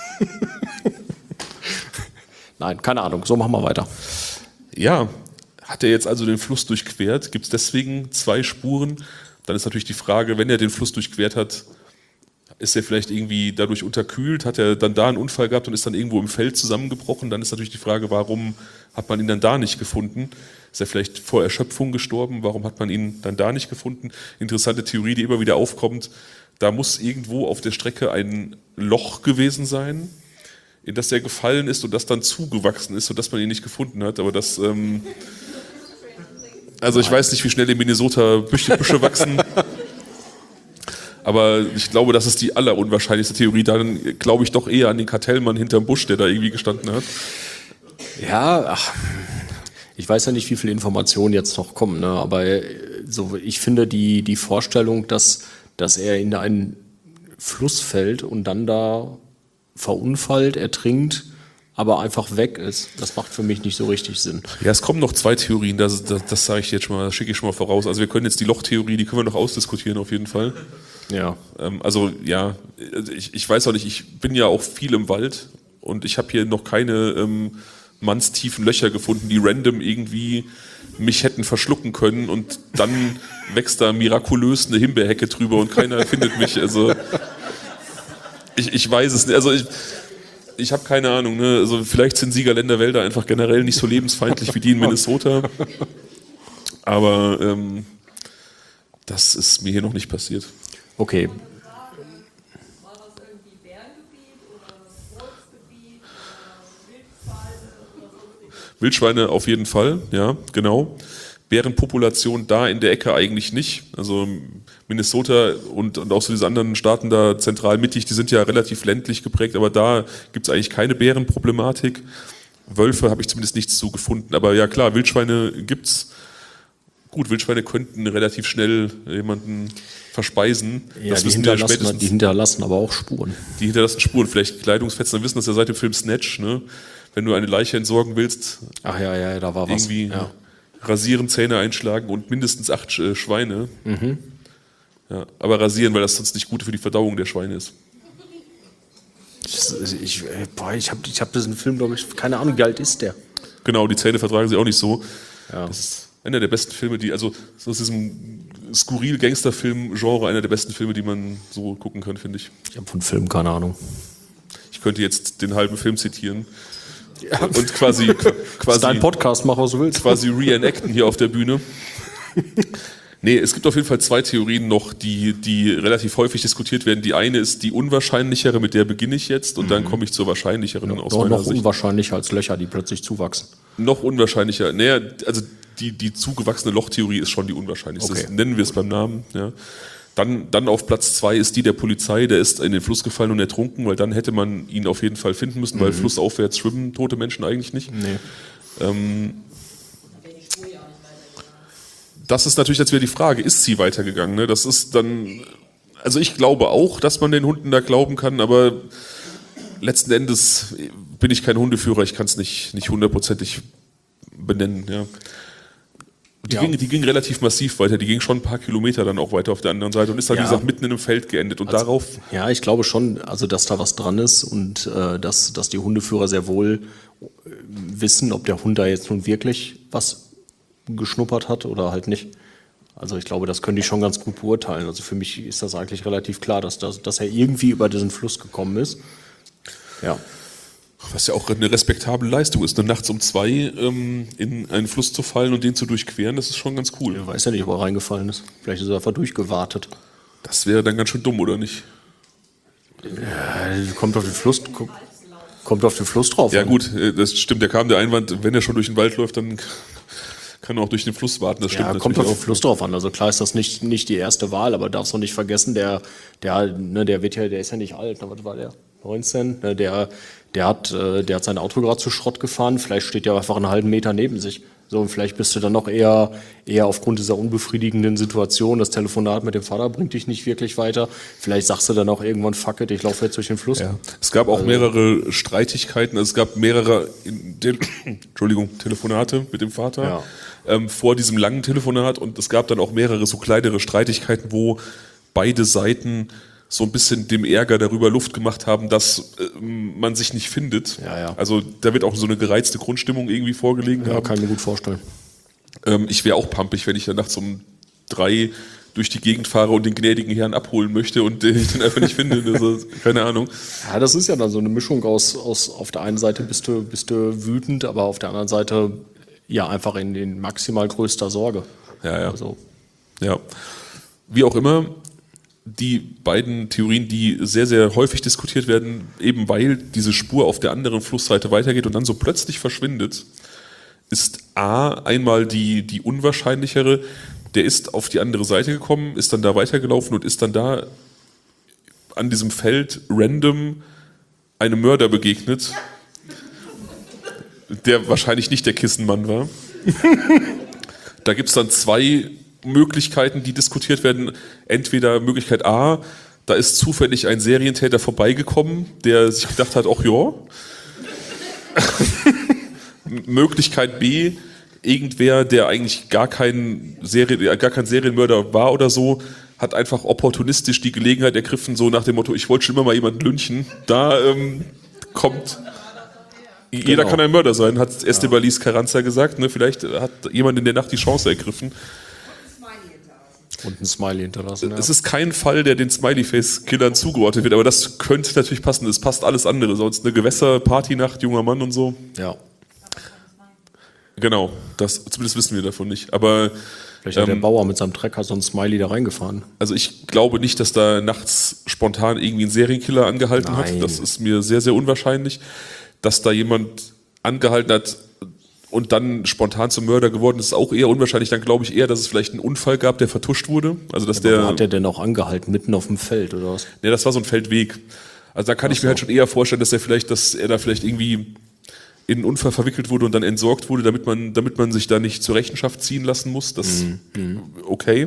Nein, keine Ahnung, so machen wir weiter. Ja, hat er jetzt also den Fluss durchquert? Gibt es deswegen 2 Spuren? Dann ist natürlich die Frage, wenn er den Fluss durchquert hat, ist er vielleicht irgendwie dadurch unterkühlt? Hat er dann da einen Unfall gehabt und ist dann irgendwo im Feld zusammengebrochen? Dann ist natürlich die Frage, warum hat man ihn dann da nicht gefunden? Ist er vielleicht vor Erschöpfung gestorben? Warum hat man ihn dann da nicht gefunden? Interessante Theorie, die immer wieder aufkommt. Da muss irgendwo auf der Strecke ein Loch gewesen sein, in das er gefallen ist und das dann zugewachsen ist, sodass man ihn nicht gefunden hat. Aber das, also ich weiß nicht, wie schnell in Minnesota Büsche wachsen. Aber ich glaube, das ist die allerunwahrscheinlichste Theorie. Dann glaube ich doch eher an den Kartellmann hinterm Busch, der da irgendwie gestanden hat. Ja, ich weiß ja nicht, wie viele Informationen jetzt noch kommen, ne? Aber so, ich finde die Vorstellung, dass er in einen Fluss fällt und dann da verunfallt, ertrinkt, aber einfach weg ist, das macht für mich nicht so richtig Sinn. Ja, es kommen noch 2 Theorien, das sage ich jetzt schon mal, schicke ich schon mal voraus. Also wir können jetzt die Lochtheorie, die können wir noch ausdiskutieren auf jeden Fall. Ja. Also ja, ich weiß auch nicht, ich bin ja auch viel im Wald und ich habe hier noch keine mannstiefen Löcher gefunden, die random irgendwie mich hätten verschlucken können und dann wächst da mirakulös eine Himbeerhecke drüber und keiner findet mich. Also ich weiß es nicht. Also ich habe keine Ahnung. Ne? Also vielleicht sind Siegerländer Wälder einfach generell nicht so lebensfeindlich wie die in Minnesota. Aber das ist mir hier noch nicht passiert. Okay. War das irgendwie Bärengebiet oder Wolfsgebiet oder Wildschweine oder so? Wildschweine auf jeden Fall, ja, genau. Bärenpopulation da in der Ecke eigentlich nicht. Also Minnesota und auch so diese anderen Staaten da zentral mittig, die sind ja relativ ländlich geprägt, aber da gibt es eigentlich keine Bärenproblematik. Wölfe habe ich zumindest nichts zu gefunden. Aber ja klar, Wildschweine gibt's. Gut, Wildschweine könnten relativ schnell jemanden verspeisen. Ja, das die wissen wir hinterlassen, die hinterlassen aber auch Spuren. Die hinterlassen Spuren, vielleicht Kleidungsfetzen. Wir wissen das ja seit dem Film Snatch, ne? Wenn du eine Leiche entsorgen willst, Ach ja, da war was. irgendwie Ja. rasieren, Zähne einschlagen und mindestens 8 Schweine. Ja, aber rasieren, weil das sonst nicht gut für die Verdauung der Schweine ist. Ich hab diesen Film, glaube ich, keine Ahnung, wie alt ist der? Genau, die Zähne vertragen sie auch nicht so. Ja. Das ist einer der besten Filme, also aus diesem skurril Gangsterfilm-Genre, einer der besten Filme, die man so gucken kann, finde ich. Ich habe von Film keine Ahnung. Ich könnte jetzt den halben Film zitieren und quasi Dein Podcast, mach was du willst. quasi reenacten hier auf der Bühne. Nee, es gibt auf jeden Fall 2 Theorien noch, die relativ häufig diskutiert werden. Die eine ist die unwahrscheinlichere, mit der beginne ich jetzt, und dann komme ich zur wahrscheinlicheren aus meiner Noch Sicht. unwahrscheinlicher als Löcher, die plötzlich zuwachsen. Noch unwahrscheinlicher. Naja, also die zugewachsene Lochtheorie ist schon die unwahrscheinlichste. Okay. Das nennen wir es beim Namen. Ja. Dann auf Platz 2 ist die der Polizei, der ist in den Fluss gefallen und ertrunken, weil dann hätte man ihn auf jeden Fall finden müssen, weil flussaufwärts schwimmen tote Menschen eigentlich nicht. Nee. Das ist natürlich jetzt wieder die Frage, ist sie weitergegangen? Ne? Das ist dann, also ich glaube auch, dass man den Hunden da glauben kann, aber letzten Endes bin ich kein Hundeführer, ich kann es nicht hundertprozentig benennen. Ja. Die ging relativ massiv weiter, die ging schon ein paar Kilometer dann auch weiter auf der anderen Seite und ist dann, wie gesagt, mitten in einem Feld geendet. Und darauf. Ja, ich glaube schon, also dass da was dran ist und dass die Hundeführer sehr wohl wissen, ob der Hund da jetzt nun wirklich was geschnuppert hat oder halt nicht. Also ich glaube, das können die schon ganz gut beurteilen. Also für mich ist das eigentlich relativ klar, dass er irgendwie über diesen Fluss gekommen ist. Ja. Was ja auch eine respektable Leistung ist, nachts um 2 in einen Fluss zu fallen und den zu durchqueren, das ist schon ganz cool. Ich weiß ja nicht, ob er reingefallen ist. Vielleicht ist er einfach durchgewartet. Das wäre dann ganz schön dumm, oder nicht? Kommt auf den Fluss drauf. Ja gut, das stimmt, da kam der Einwand, wenn er schon durch den Wald läuft, dann kann er auch durch den Fluss warten, das stimmt Ja, kommt auf den Fluss drauf an. Also klar ist das nicht die erste Wahl, aber darfst du nicht vergessen, der ist ja nicht alt, was war der? 19? Der hat sein Auto gerade zu Schrott gefahren, vielleicht steht der einfach einen halben Meter neben sich. So, und vielleicht bist du dann noch eher aufgrund dieser unbefriedigenden Situation, das Telefonat mit dem Vater bringt dich nicht wirklich weiter. Vielleicht sagst du dann auch irgendwann, fuck it, ich laufe jetzt durch den Fluss. Ja. Es gab auch mehrere Streitigkeiten, also es gab mehrere Telefonate mit dem Vater vor diesem langen Telefonat und es gab dann auch mehrere so kleinere Streitigkeiten, wo beide Seiten so ein bisschen dem Ärger darüber Luft gemacht haben, dass man sich nicht findet. Ja. Also da wird auch so eine gereizte Grundstimmung irgendwie vorgelegen Ja, haben. kann ich mir gut vorstellen. Ich wäre auch pampig, wenn ich dann nachts um 3 durch die Gegend fahre und den gnädigen Herrn abholen möchte und ich den einfach nicht finde. Also, keine Ahnung. Ja, das ist ja dann so eine Mischung aus auf der einen Seite bist du wütend, aber auf der anderen Seite ja einfach in maximal größter Sorge. Ja. Also, Ja. Wie auch immer, die beiden Theorien, die sehr, sehr häufig diskutiert werden, eben weil diese Spur auf der anderen Flussseite weitergeht und dann so plötzlich verschwindet, ist einmal die unwahrscheinlichere, der ist auf die andere Seite gekommen, ist dann da weitergelaufen und ist dann da an diesem Feld random einem Mörder begegnet, der wahrscheinlich nicht der Kissenmann war. Da gibt es dann 2 Möglichkeiten, die diskutiert werden. Entweder Möglichkeit A, da ist zufällig ein Serientäter vorbeigekommen, der sich gedacht hat, ach ja. Möglichkeit B, irgendwer, der eigentlich gar kein Serienmörder war oder so, hat einfach opportunistisch die Gelegenheit ergriffen, so nach dem Motto, ich wollte schon immer mal jemanden lynchen. Da kommt... Jeder kann ein Mörder sein, hat Esteban Liz Carranza gesagt. Ne? Vielleicht hat jemand in der Nacht die Chance ergriffen. und ein Smiley hinterlassen. Ja. Es ist kein Fall, der den Smiley-Face-Killern zugeordnet wird, aber das könnte natürlich passen. Es passt alles andere. Sonst eine Gewässer-Partynacht, junger Mann und so. Ja. Genau, das zumindest wissen wir davon nicht. Aber Vielleicht hat der Bauer mit seinem Trecker so ein Smiley da reingefahren. also ich glaube nicht, dass da nachts spontan irgendwie ein Serienkiller angehalten hat. Nein. Das ist mir sehr, sehr unwahrscheinlich. Dass da jemand angehalten hat und dann spontan zum Mörder geworden ist, auch eher unwahrscheinlich. Dann glaube ich eher, dass es vielleicht einen Unfall gab, der vertuscht wurde. Also dass Wo hat der denn auch angehalten? Mitten auf dem Feld oder was? Ja, das war so ein Feldweg. Also da kann ich mir halt schon eher vorstellen, dass er da vielleicht irgendwie in einen Unfall verwickelt wurde und dann entsorgt wurde, damit man sich da nicht zur Rechenschaft ziehen lassen muss. Das okay.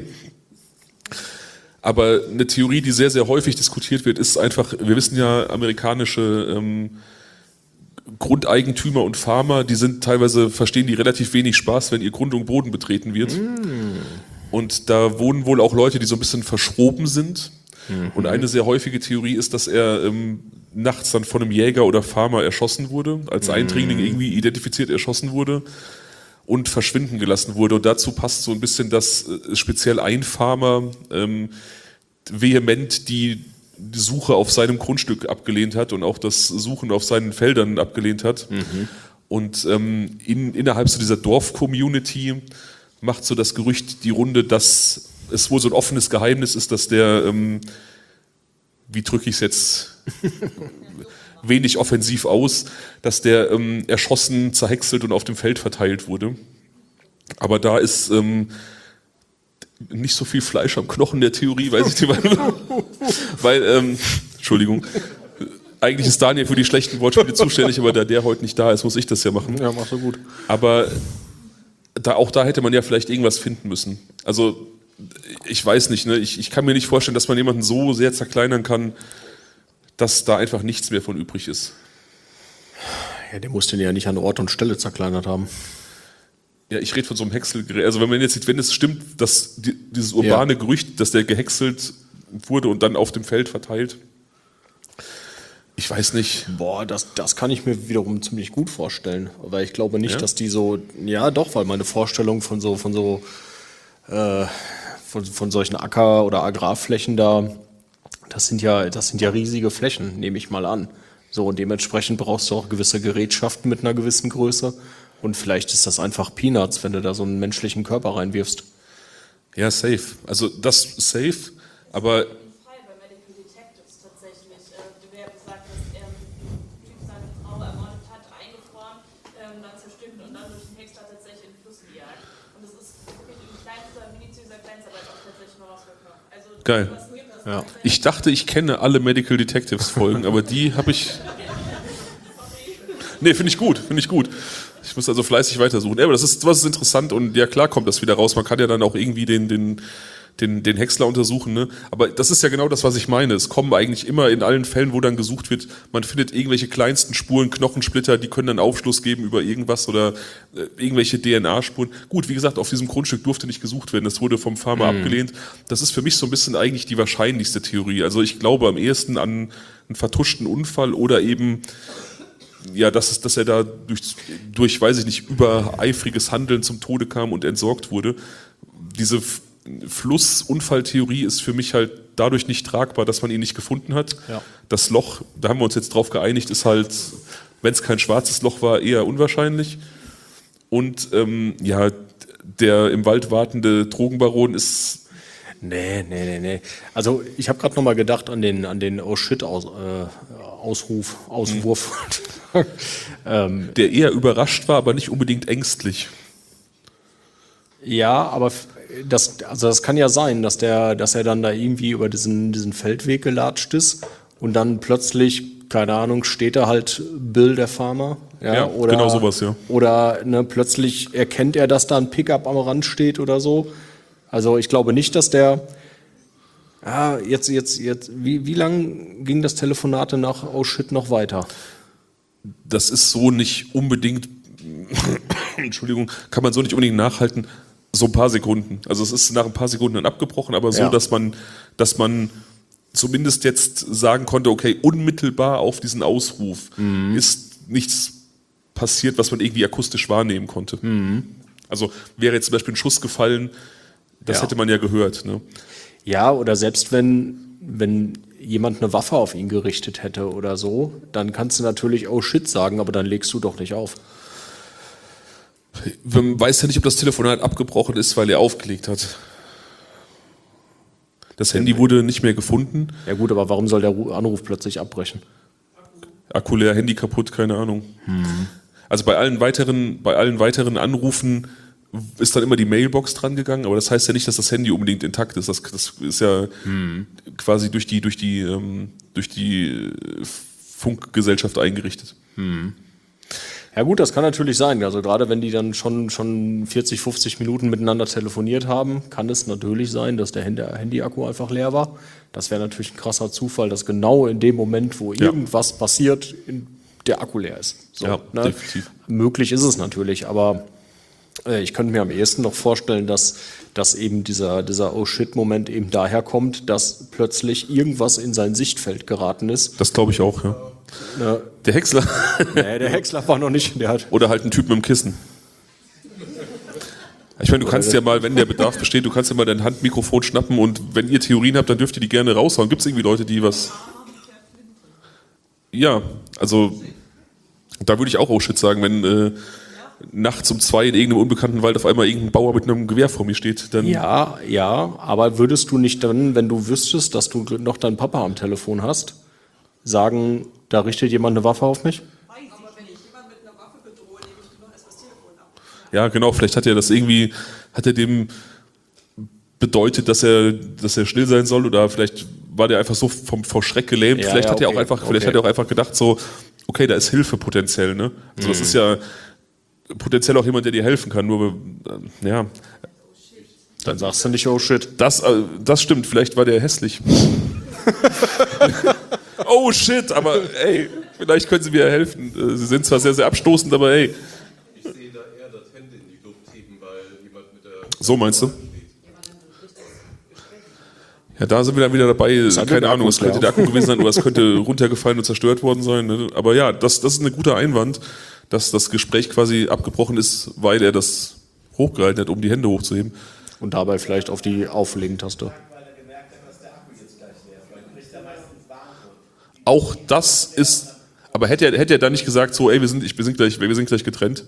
Aber eine Theorie, die sehr, sehr häufig diskutiert wird, ist einfach, wir wissen ja, amerikanische Grundeigentümer und Farmer, die sind teilweise, verstehen die relativ wenig Spaß, wenn ihr Grund und Boden betreten wird. Und da wohnen wohl auch Leute, die so ein bisschen verschroben sind. Und eine sehr häufige Theorie ist, dass er nachts dann von einem Jäger oder Farmer erschossen wurde, als Eindringling irgendwie identifiziert erschossen wurde und verschwinden gelassen wurde. Und dazu passt so ein bisschen, dass speziell ein Farmer vehement die Suche auf seinem Grundstück abgelehnt hat und auch das Suchen auf seinen Feldern abgelehnt hat. Und innerhalb so dieser Dorf-Community macht so das Gerücht die Runde, dass es wohl so ein offenes Geheimnis ist, dass der, wie drücke ich es jetzt wenig offensiv aus, dass der erschossen, zerhäckselt und auf dem Feld verteilt wurde. Aber da ist nicht so viel Fleisch am Knochen der Theorie, weiß ich nicht. Weil, Entschuldigung, eigentlich ist Daniel für die schlechten Wortspiele zuständig, aber da der heute nicht da ist, muss ich das ja machen. Ja, machst du gut. Aber auch da hätte man ja vielleicht irgendwas finden müssen. Also ich weiß nicht, ne? Ich kann mir nicht vorstellen, dass man jemanden so sehr zerkleinern kann, dass da einfach nichts mehr von übrig ist. Ja, der muss den ja nicht an Ort und Stelle zerkleinert haben. Ja, ich rede von so einem Häckselgerät. Also wenn es stimmt, dass dieses urbane Gerücht, dass der gehäckselt wurde und dann auf dem Feld verteilt. Ich weiß nicht. Boah, das kann ich mir wiederum ziemlich gut vorstellen. Weil ich glaube nicht, dass die so, ja doch, weil meine Vorstellung von solchen Acker- oder Agrarflächen da, das sind ja riesige Flächen, nehme ich mal an. So, und dementsprechend brauchst du auch gewisse Gerätschaften mit einer gewissen Größe. Und vielleicht ist das einfach Peanuts, wenn du da so einen menschlichen Körper reinwirfst. Ja, safe. Also das safe, aber Fall bei Medical Detectives tatsächlich. Du ja gesagt, dass der Typ seine Frau ermordet hat, eingefroren, dann zerstückt und dann durch den Hexer tatsächlich in den Fluss gejagt. Und das ist wirklich in minutiöser Kleinstarbeit auch tatsächlich noch rausgekommen. Also, geil. Ja. Ich dachte, ich kenne alle Medical Detectives Folgen, aber die habe ich... Nee, finde ich gut. Ich muss also fleißig weitersuchen. Ja, aber das ist interessant und ja klar kommt das wieder raus. Man kann ja dann auch irgendwie den Häcksler untersuchen, ne? Aber das ist ja genau das, was ich meine. Es kommen eigentlich immer in allen Fällen, wo dann gesucht wird, man findet irgendwelche kleinsten Spuren, Knochensplitter, die können dann Aufschluss geben über irgendwas oder irgendwelche DNA-Spuren. Gut, wie gesagt, auf diesem Grundstück durfte nicht gesucht werden. Das wurde vom Pharma abgelehnt. Das ist für mich so ein bisschen eigentlich die wahrscheinlichste Theorie. Also ich glaube am ehesten an einen vertuschten Unfall oder eben ja, dass er da durch, weiß ich nicht, übereifriges Handeln zum Tode kam und entsorgt wurde. Diese Flussunfalltheorie ist für mich halt dadurch nicht tragbar, dass man ihn nicht gefunden hat. Ja. Das Loch, da haben wir uns jetzt drauf geeinigt, ist halt, wenn es kein schwarzes Loch war, eher unwahrscheinlich. Und ja, der im Wald wartende Drogenbaron ist... Nee. Also ich habe gerade nochmal gedacht an den Oh shit Auswurf. Der eher überrascht war, aber nicht unbedingt ängstlich. Ja, aber das kann ja sein, dass er dann da irgendwie über diesen Feldweg gelatscht ist und dann plötzlich, keine Ahnung, steht da halt Bill, der Farmer. Ja, oder, genau sowas, ja. Oder plötzlich erkennt er, dass da ein Pickup am Rand steht oder so. Also ich glaube nicht, dass der... wie lang ging das Telefonat nach Oh shit noch weiter? Das ist so nicht unbedingt, Entschuldigung, kann man so nicht unbedingt nachhalten, so ein paar Sekunden. Also es ist nach ein paar Sekunden dann abgebrochen, aber so, dass man zumindest jetzt sagen konnte, okay, unmittelbar auf diesen Ausruf ist nichts passiert, was man irgendwie akustisch wahrnehmen konnte. Also wäre jetzt zum Beispiel ein Schuss gefallen, das hätte man ja gehört, ne? Ja, oder selbst wenn jemand eine Waffe auf ihn gerichtet hätte oder so, dann kannst du natürlich oh shit sagen, aber dann legst du doch nicht auf. Man weiß ja nicht, ob das Telefonat abgebrochen ist, weil er aufgelegt hat. Das Handy wurde nicht mehr gefunden. Ja gut, aber warum soll der Anruf plötzlich abbrechen? Akku leer, Handy kaputt, keine Ahnung. Also bei allen weiteren Anrufen ist dann immer die Mailbox dran gegangen, aber das heißt ja nicht, dass das Handy unbedingt intakt ist. Das ist ja quasi durch die Funkgesellschaft eingerichtet. Ja gut, das kann natürlich sein. Also gerade wenn die dann schon 40, 50 Minuten miteinander telefoniert haben, kann es natürlich sein, dass der Handy-Akku einfach leer war. Das wäre natürlich ein krasser Zufall, dass genau in dem Moment, wo irgendwas passiert, der Akku leer ist. So, ja, definitiv. Möglich ist es natürlich, aber ich könnte mir am ehesten noch vorstellen, dass eben dieser Oh-Shit-Moment eben daher kommt, dass plötzlich irgendwas in sein Sichtfeld geraten ist. Das glaube ich auch, ja. Der Häcksler? Nee, der Häcksler war noch nicht. Oder halt ein Typ mit dem Kissen. Ich meine, du kannst ja mal, wenn der Bedarf besteht, du kannst ja mal dein Handmikrofon schnappen und wenn ihr Theorien habt, dann dürft ihr die gerne raushauen. Gibt es irgendwie Leute, die was... Ja, also da würde ich auch Oh-Shit sagen, wenn... nachts um 2 in irgendeinem unbekannten Wald auf einmal irgendein Bauer mit einem Gewehr vor mir steht, dann... Ja, aber würdest du nicht dann, wenn du wüsstest, dass du noch deinen Papa am Telefon hast, sagen, da richtet jemand eine Waffe auf mich? Aber wenn ich jemanden mit einer Waffe bedrohe, nehme ich noch erst das Telefon ab. Ja, genau, vielleicht hat er dem bedeutet, dass er still sein soll oder vielleicht war der einfach so vor Schreck gelähmt. Ja, vielleicht hat er auch okay. einfach gedacht so, okay, da ist Hilfe potenziell, ne? Also das ist ja potenziell auch jemand, der dir helfen kann, nur ja. Dann sagst du nicht, oh shit. Das stimmt, vielleicht war der hässlich. Oh shit, aber ey, vielleicht können Sie mir helfen. Sie sind zwar sehr, sehr abstoßend, aber ey. Ich sehe da eher das Hände in die Luft heben, weil jemand mit der... So meinst du? Ja, da sind wir dann wieder dabei, keine Ahnung, es könnte der Akku gewesen sein oder es könnte runtergefallen und zerstört worden sein. Ne? Aber ja, das ist ein guter Einwand, dass das Gespräch quasi abgebrochen ist, weil er das hochgehalten hat, um die Hände hochzuheben. Und dabei vielleicht auf die Auflegen-Taste. Auch das ist, aber hätte er dann nicht gesagt, so, ey, wir sind gleich getrennt?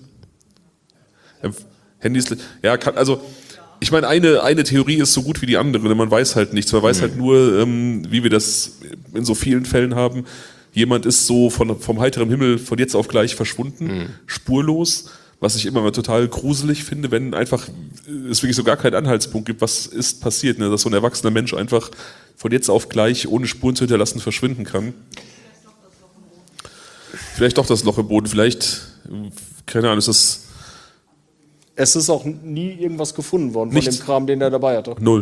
Handy ist, ja, also, ich meine, eine Theorie ist so gut wie die andere, denn man weiß halt nichts. Man weiß halt nur, wie wir das in so vielen Fällen haben. Jemand ist so vom heiteren Himmel von jetzt auf gleich verschwunden, spurlos, was ich immer mal total gruselig finde, wenn einfach es wirklich so gar keinen Anhaltspunkt gibt, was ist passiert, ne? Dass so ein erwachsener Mensch einfach von jetzt auf gleich ohne Spuren zu hinterlassen verschwinden kann. Vielleicht doch das Loch im Boden, vielleicht Keine Ahnung, ist das Es ist auch nie irgendwas gefunden worden von Nichts. dem Kram, den er dabei hatte. 0.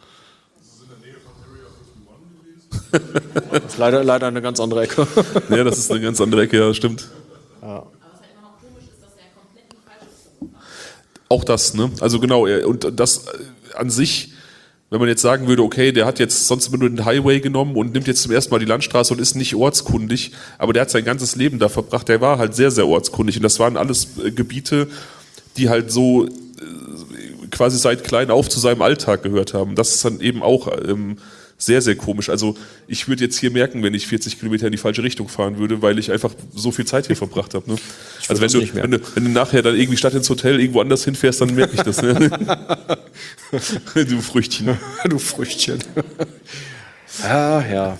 Das ist leider eine ganz andere Ecke. Ja, das ist eine ganz andere Ecke, ja, stimmt. Aber was halt immer noch komisch ist, dass der komplett ein falsches Buch hat. Auch das, ne? Also genau, und das an sich, wenn man jetzt sagen würde, okay, der hat jetzt sonst immer nur den Highway genommen und nimmt jetzt zum ersten Mal die Landstraße und ist nicht ortskundig, aber der hat sein ganzes Leben da verbracht, der war halt sehr, sehr ortskundig und das waren alles Gebiete, die halt so quasi seit klein auf zu seinem Alltag gehört haben. Das ist dann eben auch sehr, sehr komisch. Also ich würde jetzt hier merken, wenn ich 40 Kilometer in die falsche Richtung fahren würde, weil ich einfach so viel Zeit hier verbracht habe. Ne? Also wenn du nachher dann irgendwie statt ins Hotel irgendwo anders hinfährst, dann merke ich das. Ne? Du Früchtchen. Du Früchtchen. Ja.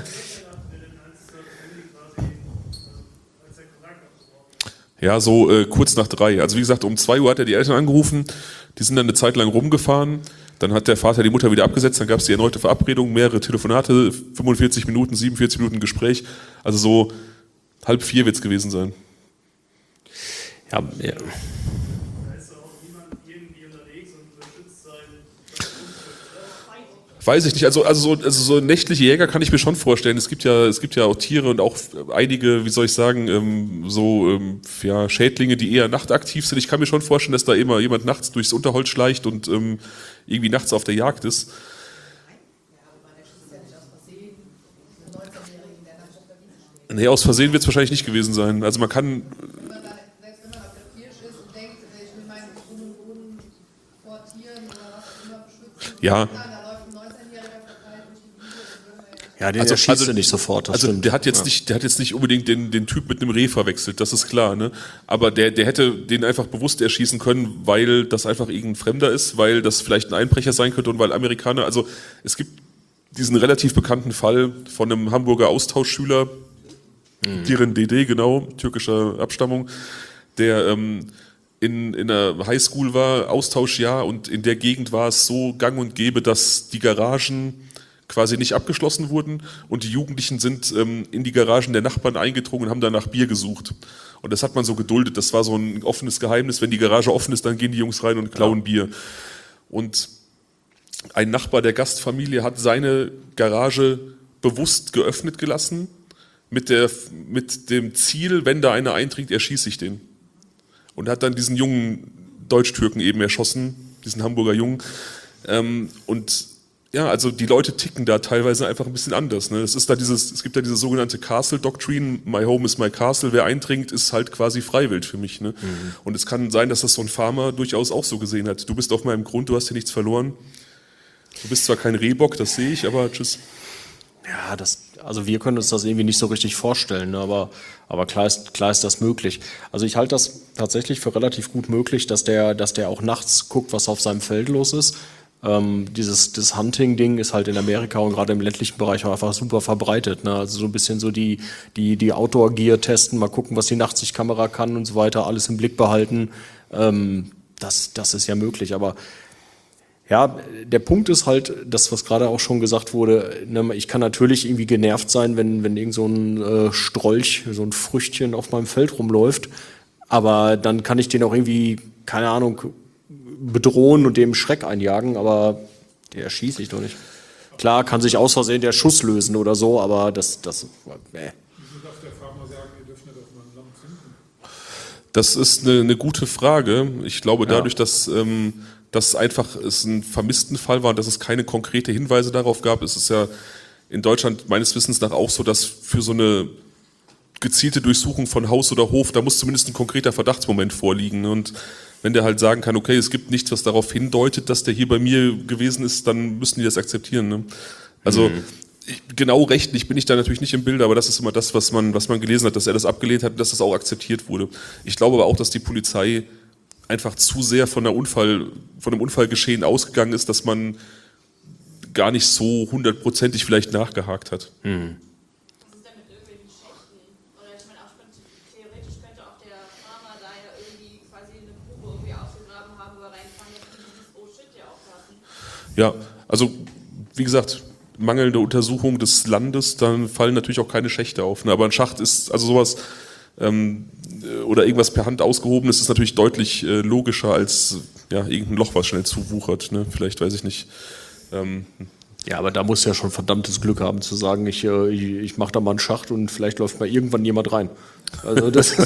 Ja, so kurz nach 3. Also wie gesagt, um 2 Uhr hat er die Eltern angerufen, die sind dann eine Zeit lang rumgefahren, dann hat der Vater die Mutter wieder abgesetzt, dann gab es die erneute Verabredung, mehrere Telefonate, 45 Minuten, 47 Minuten Gespräch, also so 3:30 wird es gewesen sein. Ja. Da ist doch auch niemand irgendwie unterwegs und beschützt sein. Weiß ich nicht, also so nächtliche Jäger kann ich mir schon vorstellen. Es gibt ja auch Tiere und auch einige, wie soll ich sagen, ja, Schädlinge, die eher nachtaktiv sind. Ich kann mir schon vorstellen, dass da immer jemand nachts durchs Unterholz schleicht und irgendwie nachts auf der Jagd ist. Nee, aus Versehen wird es wahrscheinlich nicht gewesen sein. Also man kann, Wenn man auf der Pirsch ist und denkt, ich will meinen Boden vor Tieren oder was auch immer beschützen, ja. da läuft ein 19-Jähriger verteilt durch die Wiese, das würden wir ja Ja, den erschießt du nicht sofort, das also stimmt. der hat jetzt nicht unbedingt den Typ mit einem Reh verwechselt, das ist klar, ne? Aber der hätte den einfach bewusst erschießen können, weil das einfach irgendein Fremder ist, weil das vielleicht ein Einbrecher sein könnte und weil Amerikaner, also es gibt diesen relativ bekannten Fall von einem Hamburger Austauschschüler, Diren DD, genau, türkischer Abstammung, der in einer Highschool war, Austauschjahr, und in der Gegend war es so gang und gäbe, dass die Garagen quasi nicht abgeschlossen wurden und die Jugendlichen sind in die Garagen der Nachbarn eingedrungen und haben danach Bier gesucht. Und das hat man so geduldet, das war so ein offenes Geheimnis, wenn die Garage offen ist, dann gehen die Jungs rein und klauen Bier. Und ein Nachbar der Gastfamilie hat seine Garage bewusst geöffnet gelassen, mit dem Ziel, wenn da einer eindringt, erschieße ich den. Und hat dann diesen jungen Deutsch-Türken eben erschossen, diesen Hamburger Jungen. Und ja, also die Leute ticken da teilweise einfach ein bisschen anders. Ne? Es gibt da diese sogenannte Castle Doctrine, my home is my castle, wer eindringt, ist halt quasi Freiwild für mich. Ne? Und es kann sein, dass das so ein Farmer durchaus auch so gesehen hat. Du bist auf meinem Grund, du hast hier nichts verloren. Du bist zwar kein Rehbock, das sehe ich, aber tschüss. Ja, also wir können uns das irgendwie nicht so richtig vorstellen, ne? aber klar ist das möglich. Also ich halte das tatsächlich für relativ gut möglich, dass der auch nachts guckt, was auf seinem Feld los ist. Das Hunting-Ding ist halt in Amerika und gerade im ländlichen Bereich auch einfach super verbreitet. Ne? Also so ein bisschen so die Outdoor-Gear testen, mal gucken, was die Nachtsichtkamera kann und so weiter, alles im Blick behalten. Das ist ja möglich, aber ja, der Punkt ist halt, das, was gerade auch schon gesagt wurde, ne, ich kann natürlich irgendwie genervt sein, wenn irgend so ein Strolch, so ein Früchtchen auf meinem Feld rumläuft, aber dann kann ich den auch irgendwie, keine Ahnung, bedrohen und dem Schreck einjagen, aber der erschieße ich doch nicht. Klar, kann sich aus Versehen der Schuss lösen oder so, aber das Wieso darf der Farmer sagen, ihr dürft nicht auf meinem Land finden? Das ist eine gute Frage. Ich glaube, dadurch, dass einfach es ein Vermisstenfall war und dass es keine konkrete Hinweise darauf gab, ist es ja in Deutschland meines Wissens nach auch so, dass für so eine gezielte Durchsuchung von Haus oder Hof, da muss zumindest ein konkreter Verdachtsmoment vorliegen. Und wenn der halt sagen kann, okay, es gibt nichts, was darauf hindeutet, dass der hier bei mir gewesen ist, dann müssen die das akzeptieren. Ne? Also genau rechtlich bin ich da natürlich nicht im Bilde, aber das ist immer das, was man gelesen hat, dass er das abgelehnt hat und dass das auch akzeptiert wurde. Ich glaube aber auch, dass die Polizei einfach zu sehr von einem Unfallgeschehen ausgegangen ist, dass man gar nicht so 100%ig vielleicht nachgehakt hat. Was ist denn mit irgendwelchen Schächten? Oder ich meine, auch theoretisch könnte auch der Farmer da ja irgendwie quasi eine Grube irgendwie ausgegraben haben, wo er reinfahren, jetzt dieses Oh shit ja aufpassen. Ja, also wie gesagt, mangelnde Untersuchung des Landes, dann fallen natürlich auch keine Schächte auf. Ne? Aber ein Schacht ist, also sowas, oder irgendwas per Hand ausgehobenes ist natürlich deutlich logischer als irgendein Loch, was schnell zuwuchert. Ne? Vielleicht, weiß ich nicht. Ja, aber da muss ja schon verdammtes Glück haben zu sagen, ich mache da mal einen Schacht und vielleicht läuft mal irgendwann jemand rein. Also das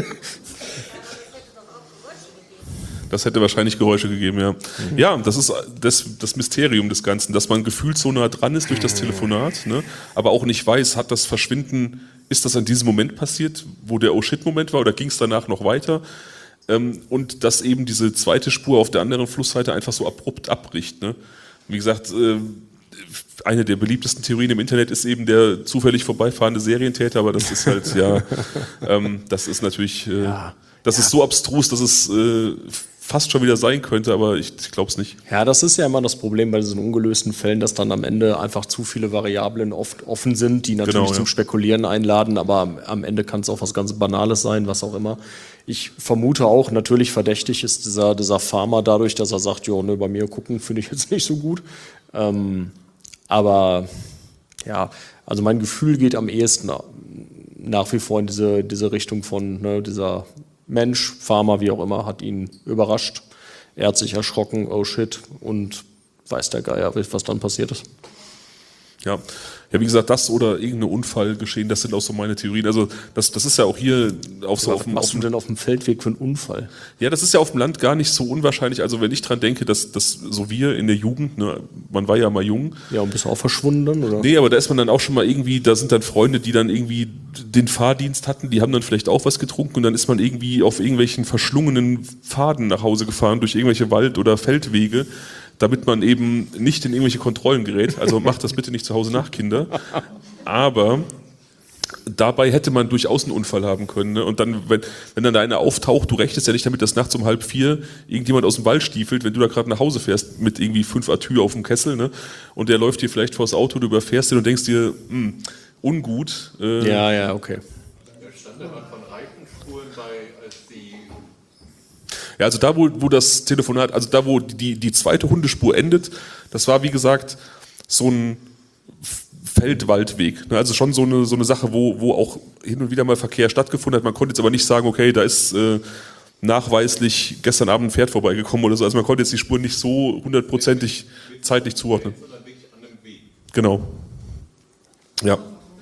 Das hätte wahrscheinlich Geräusche gegeben, ja. Ja, das ist das Mysterium des Ganzen, dass man gefühlt so nah dran ist durch das Telefonat, ne, aber auch nicht weiß, hat das Verschwinden, ist das in diesem Moment passiert, wo der Oh-Shit-Moment war, oder ging es danach noch weiter? Und dass eben diese zweite Spur auf der anderen Flussseite einfach so abrupt abbricht. Ne? Wie gesagt, eine der beliebtesten Theorien im Internet ist eben der zufällig vorbeifahrende Serientäter, aber das ist halt, das ist natürlich, das ist so abstrus, dass es fast schon wieder sein könnte, aber ich glaube es nicht. Ja, das ist ja immer das Problem bei diesen ungelösten Fällen, dass dann am Ende einfach zu viele Variablen oft offen sind, die natürlich zum Spekulieren einladen, aber am Ende kann es auch was ganz Banales sein, was auch immer. Ich vermute auch, natürlich verdächtig ist dieser Farmer dadurch, dass er sagt, bei mir gucken finde ich jetzt nicht so gut. Aber ja, also mein Gefühl geht am ehesten nach wie vor in diese Richtung von dieser Mensch, Farmer, wie auch immer, hat ihn überrascht. Er hat sich erschrocken, oh shit, und weiß der Geier, was dann passiert ist. Ja, wie gesagt, das oder irgendein Unfall geschehen, das sind auch so meine Theorien. Also das ist ja auch hier auf so Was machst du denn auf dem Feldweg für einen Unfall? Ja, das ist ja auf dem Land gar nicht so unwahrscheinlich. Also wenn ich dran denke, dass so wir in der Jugend, ne, man war ja mal jung. Ja, und bist du auch verschwunden dann, oder? Nee, aber da ist man dann auch schon mal irgendwie, da sind dann Freunde, die dann irgendwie den Fahrdienst hatten, die haben dann vielleicht auch was getrunken und dann ist man irgendwie auf irgendwelchen verschlungenen Pfaden nach Hause gefahren, durch irgendwelche Wald- oder Feldwege, damit man eben nicht in irgendwelche Kontrollen gerät. Also macht das bitte nicht zu Hause nach, Kinder. Aber dabei hätte man durchaus einen Unfall haben können. Ne? Und dann, wenn dann da einer auftaucht, du rechnest ja nicht damit, dass nachts um 3:30 irgendjemand aus dem Wald stiefelt, wenn du da gerade nach Hause fährst mit irgendwie 5 Atü auf dem Kessel, ne? Und der läuft dir vielleicht vors Auto, du überfährst den und denkst dir, ungut. Ja, okay. Der stand aber von Reifenspuren bei, als die... Ja, also da, wo das Telefonat, also da, wo die zweite Hundespur endet, das war, wie gesagt, so ein Feldwaldweg. Also schon so eine Sache, wo auch hin und wieder mal Verkehr stattgefunden hat. Man konnte jetzt aber nicht sagen, okay, da ist nachweislich gestern Abend ein Pferd vorbeigekommen oder so. Also man konnte jetzt die Spuren nicht so 100%ig zeitlich zuordnen. Sondern wirklich an einem Weg. Genau. Ja.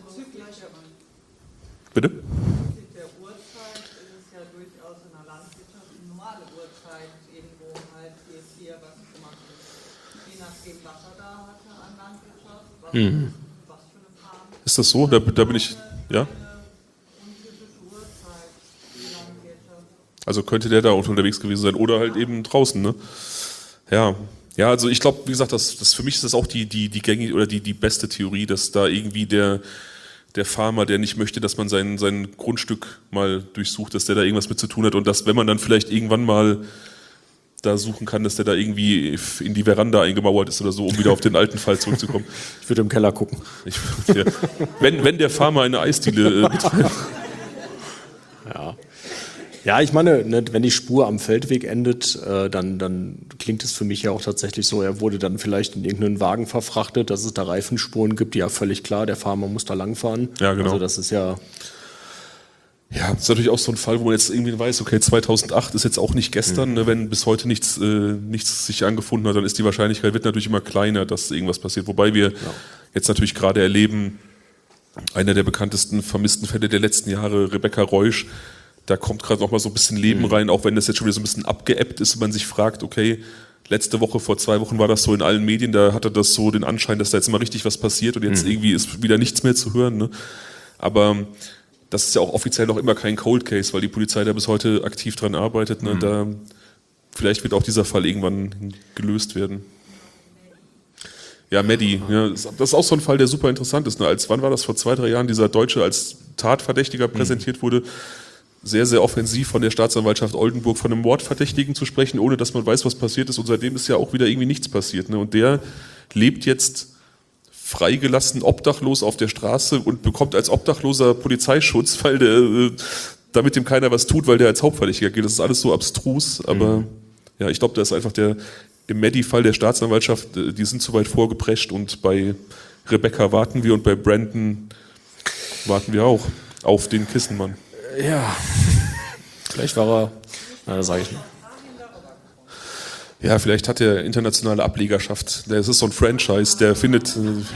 Bitte? Der Uhrzeit ist es ja durchaus in der Landwirtschaft eine normale Uhrzeit, irgendwo halt hier was gemacht ist. Je nachdem, was er da hatte an Landwirtschaft, was für eine Farm. Ist das so? Da bin ich, ja? Untypische Uhrzeit, die Landwirtschaft. Also könnte der da unterwegs gewesen sein oder halt eben draußen, ne? Ja. Ja, also ich glaube, wie gesagt, das für mich ist das auch die gängige oder die beste Theorie, dass da irgendwie der Farmer, der nicht möchte, dass man sein Grundstück mal durchsucht, dass der da irgendwas mit zu tun hat und dass, wenn man dann vielleicht irgendwann mal da suchen kann, dass der da irgendwie in die Veranda eingemauert ist oder so, um wieder auf den alten Fall zurückzukommen. Ich würde im Keller gucken. Wenn der Farmer eine Eisdiele betreibt. Ja, ich meine, ne, wenn die Spur am Feldweg endet, dann klingt es für mich ja auch tatsächlich so, er wurde dann vielleicht in irgendeinen Wagen verfrachtet, dass es da Reifenspuren gibt, ja völlig klar, der Farmer muss da langfahren. Ja, genau. Also das ist ja... Ja, das ist natürlich auch so ein Fall, wo man jetzt irgendwie weiß, okay, 2008 ist jetzt auch nicht gestern, ne, wenn bis heute nichts sich angefunden hat, dann ist die Wahrscheinlichkeit, wird natürlich immer kleiner, dass irgendwas passiert. Wobei wir jetzt natürlich gerade erleben, einer der bekanntesten vermissten Fälle der letzten Jahre, Rebecca Reusch, da kommt gerade noch mal so ein bisschen Leben rein, auch wenn das jetzt schon wieder so ein bisschen abgeebbt ist und man sich fragt, okay, letzte Woche, vor 2 Wochen war das so in allen Medien, da hatte das so den Anschein, dass da jetzt mal richtig was passiert und jetzt irgendwie ist wieder nichts mehr zu hören. Ne? Aber das ist ja auch offiziell noch immer kein Cold Case, weil die Polizei da bis heute aktiv dran arbeitet. Ne? Da, vielleicht wird auch dieser Fall irgendwann gelöst werden. Ja, Maddie, ja, das ist auch so ein Fall, der super interessant ist. Ne? Wann war das, vor 2, 3 Jahren, dieser Deutsche als Tatverdächtiger präsentiert wurde? Sehr, sehr offensiv von der Staatsanwaltschaft Oldenburg von einem Mordverdächtigen zu sprechen, ohne dass man weiß, was passiert ist. Und seitdem ist ja auch wieder irgendwie nichts passiert. Ne? Und der lebt jetzt freigelassen, obdachlos auf der Straße und bekommt als Obdachloser Polizeischutz, weil damit dem keiner was tut, weil der als Hauptverdächtiger geht. Das ist alles so abstrus. Aber ja, ich glaube, da ist einfach im Maddie-Fall der Staatsanwaltschaft, die sind zu weit vorgeprescht. Und bei Rebecca warten wir und bei Brandon warten wir auch auf den Kissenmann. Ja. Vielleicht war er. Na, das sage ich nicht. Ja, vielleicht hat er internationale Ablegerschaft. Das ist so ein Franchise, der findet.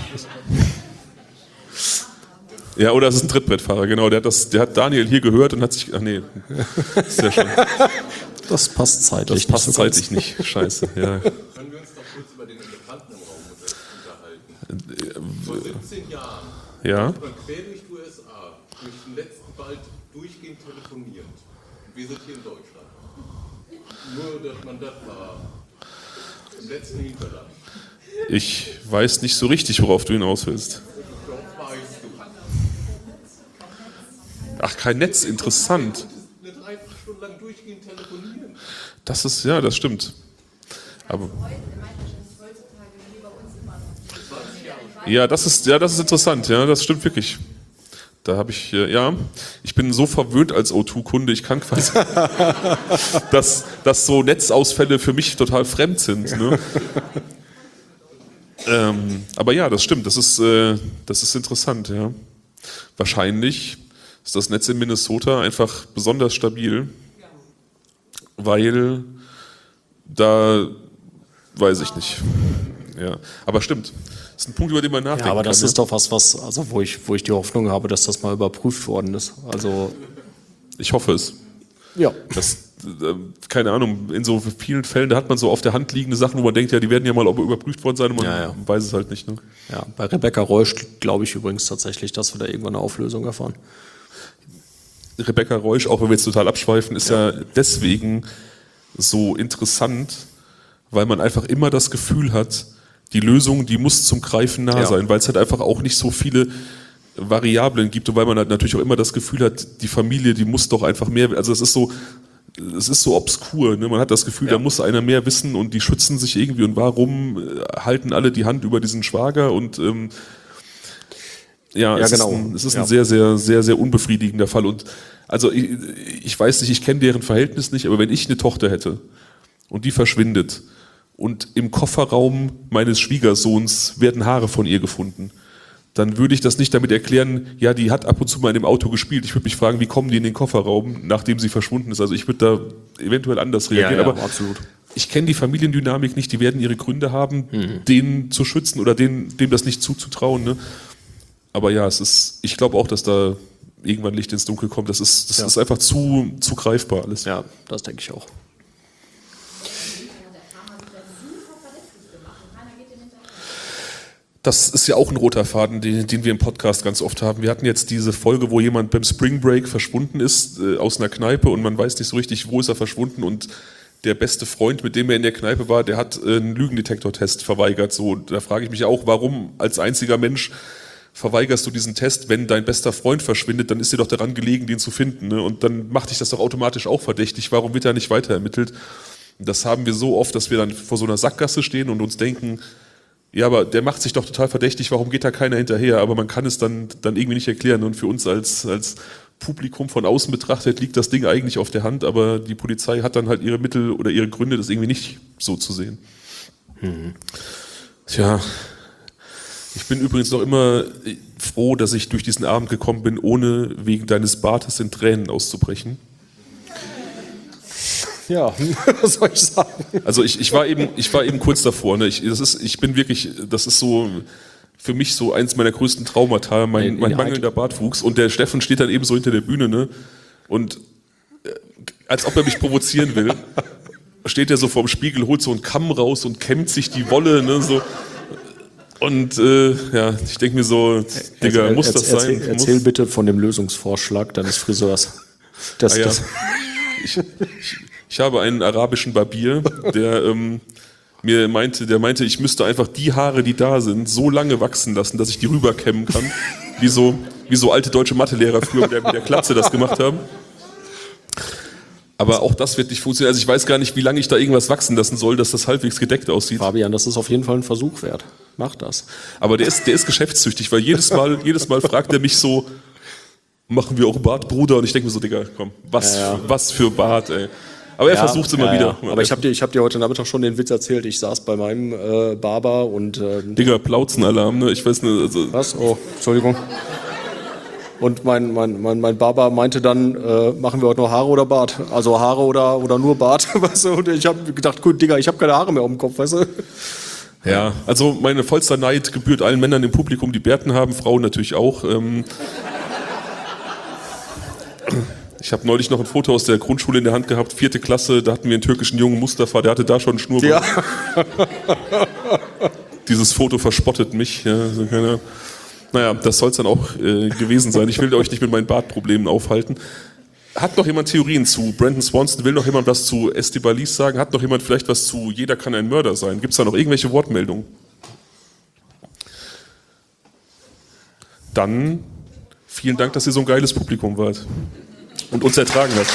Ja, oder es ist ein Trittbrettfahrer, genau. Der hat Daniel hier gehört und hat sich. Ach nee, sehr schön. Das passt zeitlich. Das passt zeitlich nicht. Scheiße, ja. Können wir uns doch kurz über den Elefanten im Raum unterhalten? Vor 17 Jahren Ja. ist man quer durch die USA, durch den letzten Wald durchgehend telefonierend. Und wir sind hier in Deutschland. Nur, dass man das war. Im letzten Hinterland. Ich weiß nicht so richtig, worauf du hinaus willst. Doch weißt du. Ach, kein Netz, interessant. Eine Dreiviertelstunde lang durchgehend telefonieren. Das ist, ja, das stimmt. Aber. Ja, das ist interessant, ja, das stimmt wirklich. Da habe ich, ich bin so verwöhnt als O2-Kunde, ich kann quasi, dass so Netzausfälle für mich total fremd sind. Ne? Aber ja, das stimmt, das ist interessant, ja. Wahrscheinlich ist das Netz in Minnesota einfach besonders stabil, weil da weiß ich nicht. Ja, aber stimmt. Das ist ein Punkt, über den man nachdenken Ja, aber das kann, ist doch was, also wo ich die Hoffnung habe, dass das mal überprüft worden ist. Also Ich hoffe es. ja. Das, keine Ahnung, in so vielen Fällen, da hat man so auf der Hand liegende Sachen, wo man denkt, ja, die werden ja mal überprüft worden sein und man weiß es halt nicht. Ne? Ja, bei Rebecca Reusch glaube ich übrigens tatsächlich, dass wir da irgendwann eine Auflösung erfahren. Rebecca Reusch, auch wenn wir jetzt total abschweifen, ist ja deswegen so interessant, weil man einfach immer das Gefühl hat, die Lösung, die muss zum Greifen nah sein, weil es halt einfach auch nicht so viele Variablen gibt und weil man halt natürlich auch immer das Gefühl hat, die Familie, die muss doch einfach mehr, also es ist so obskur, ne? Man hat das Gefühl, da muss einer mehr wissen und die schützen sich irgendwie und warum halten alle die Hand über diesen Schwager und es ist ein sehr, sehr, sehr, sehr unbefriedigender Fall und also ich weiß nicht, ich kenne deren Verhältnis nicht, aber wenn ich eine Tochter hätte und die verschwindet und im Kofferraum meines Schwiegersohns werden Haare von ihr gefunden, dann würde ich das nicht damit erklären, ja, die hat ab und zu mal in dem Auto gespielt. Ich würde mich fragen, wie kommen die in den Kofferraum, nachdem sie verschwunden ist? Also ich würde da eventuell anders reagieren. Aber absolut. ich kenne die Familiendynamik nicht, die werden ihre Gründe haben, den zu schützen oder dem das nicht zuzutrauen. Ne? Aber ja, ich glaube auch, dass da irgendwann Licht ins Dunkel kommt. Das ist einfach zu greifbar alles. Ja, das denke ich auch. Das ist ja auch ein roter Faden, den wir im Podcast ganz oft haben. Wir hatten jetzt diese Folge, wo jemand beim Spring Break verschwunden ist aus einer Kneipe und man weiß nicht so richtig, wo ist er verschwunden und der beste Freund, mit dem er in der Kneipe war, der hat einen Lügendetektortest verweigert. So, da frage ich mich auch, warum als einziger Mensch verweigerst du diesen Test, wenn dein bester Freund verschwindet, dann ist dir doch daran gelegen, den zu finden. Ne? Und dann macht dich das doch automatisch auch verdächtig. Warum wird er nicht weiter ermittelt? Das haben wir so oft, dass wir dann vor so einer Sackgasse stehen und uns denken, ja, aber der macht sich doch total verdächtig, warum geht da keiner hinterher? Aber man kann es dann irgendwie nicht erklären. Und für uns als Publikum von außen betrachtet liegt das Ding eigentlich auf der Hand, aber die Polizei hat dann halt ihre Mittel oder ihre Gründe, das irgendwie nicht so zu sehen. Tja, ich bin übrigens noch immer froh, dass ich durch diesen Abend gekommen bin, ohne wegen deines Bartes in Tränen auszubrechen. Ja, was soll ich sagen? Also ich war eben kurz davor. Ne? Das ist so für mich so eins meiner größten Traumata, mein mangelnder Bartwuchs. Und der Steffen steht dann eben so hinter der Bühne, ne? Und als ob er mich provozieren will, steht er so vorm Spiegel, holt so einen Kamm raus und kämmt sich die Wolle, ne? So. Und ich denke mir so, Digga, muss das sein? Erzähl bitte von dem Lösungsvorschlag deines Friseurs. Ich habe einen arabischen Barbier, der meinte, ich müsste einfach die Haare, die da sind, so lange wachsen lassen, dass ich die rüberkämmen kann, wie so alte deutsche Mathelehrer früher mit der Klatze das gemacht haben. Aber auch das wird nicht funktionieren. Also ich weiß gar nicht, wie lange ich da irgendwas wachsen lassen soll, dass das halbwegs gedeckt aussieht. Fabian, das ist auf jeden Fall ein Versuch wert. Mach das. Aber der ist geschäftstüchtig, weil jedes Mal fragt er mich so, machen wir auch Bart, Bruder? Und ich denke mir so, Digga, komm, was für Bart, ey. Aber er versucht es immer wieder. Aber ich hab dir heute Nachmittag schon den Witz erzählt. Ich saß bei meinem Barber und... Digga, Plautzenalarm, ne? Ich weiß nicht, also... Was? Oh, Entschuldigung. Und mein Barber meinte dann, machen wir heute noch Haare oder Bart? Also Haare oder nur Bart, weißt du? Und ich habe gedacht, gut, Digga, ich habe keine Haare mehr um den Kopf, weißt du? Ja, also meine vollster Neid gebührt allen Männern im Publikum, die Bärten haben, Frauen natürlich auch. Ich habe neulich noch ein Foto aus der Grundschule in der Hand gehabt, 4. Klasse, da hatten wir einen türkischen Jungen, Mustafa, der hatte da schon einen Schnurrbart. Ja. Dieses Foto verspottet mich. Ja, also naja, das soll es dann auch gewesen sein. Ich will euch nicht mit meinen Bartproblemen aufhalten. Hat noch jemand Theorien zu Brandon Swanson? Will noch jemand was zu Estibaliz sagen? Hat noch jemand vielleicht was zu Jeder kann ein Mörder sein? Gibt es da noch irgendwelche Wortmeldungen? Dann vielen Dank, dass ihr so ein geiles Publikum wart und uns ertragen habt.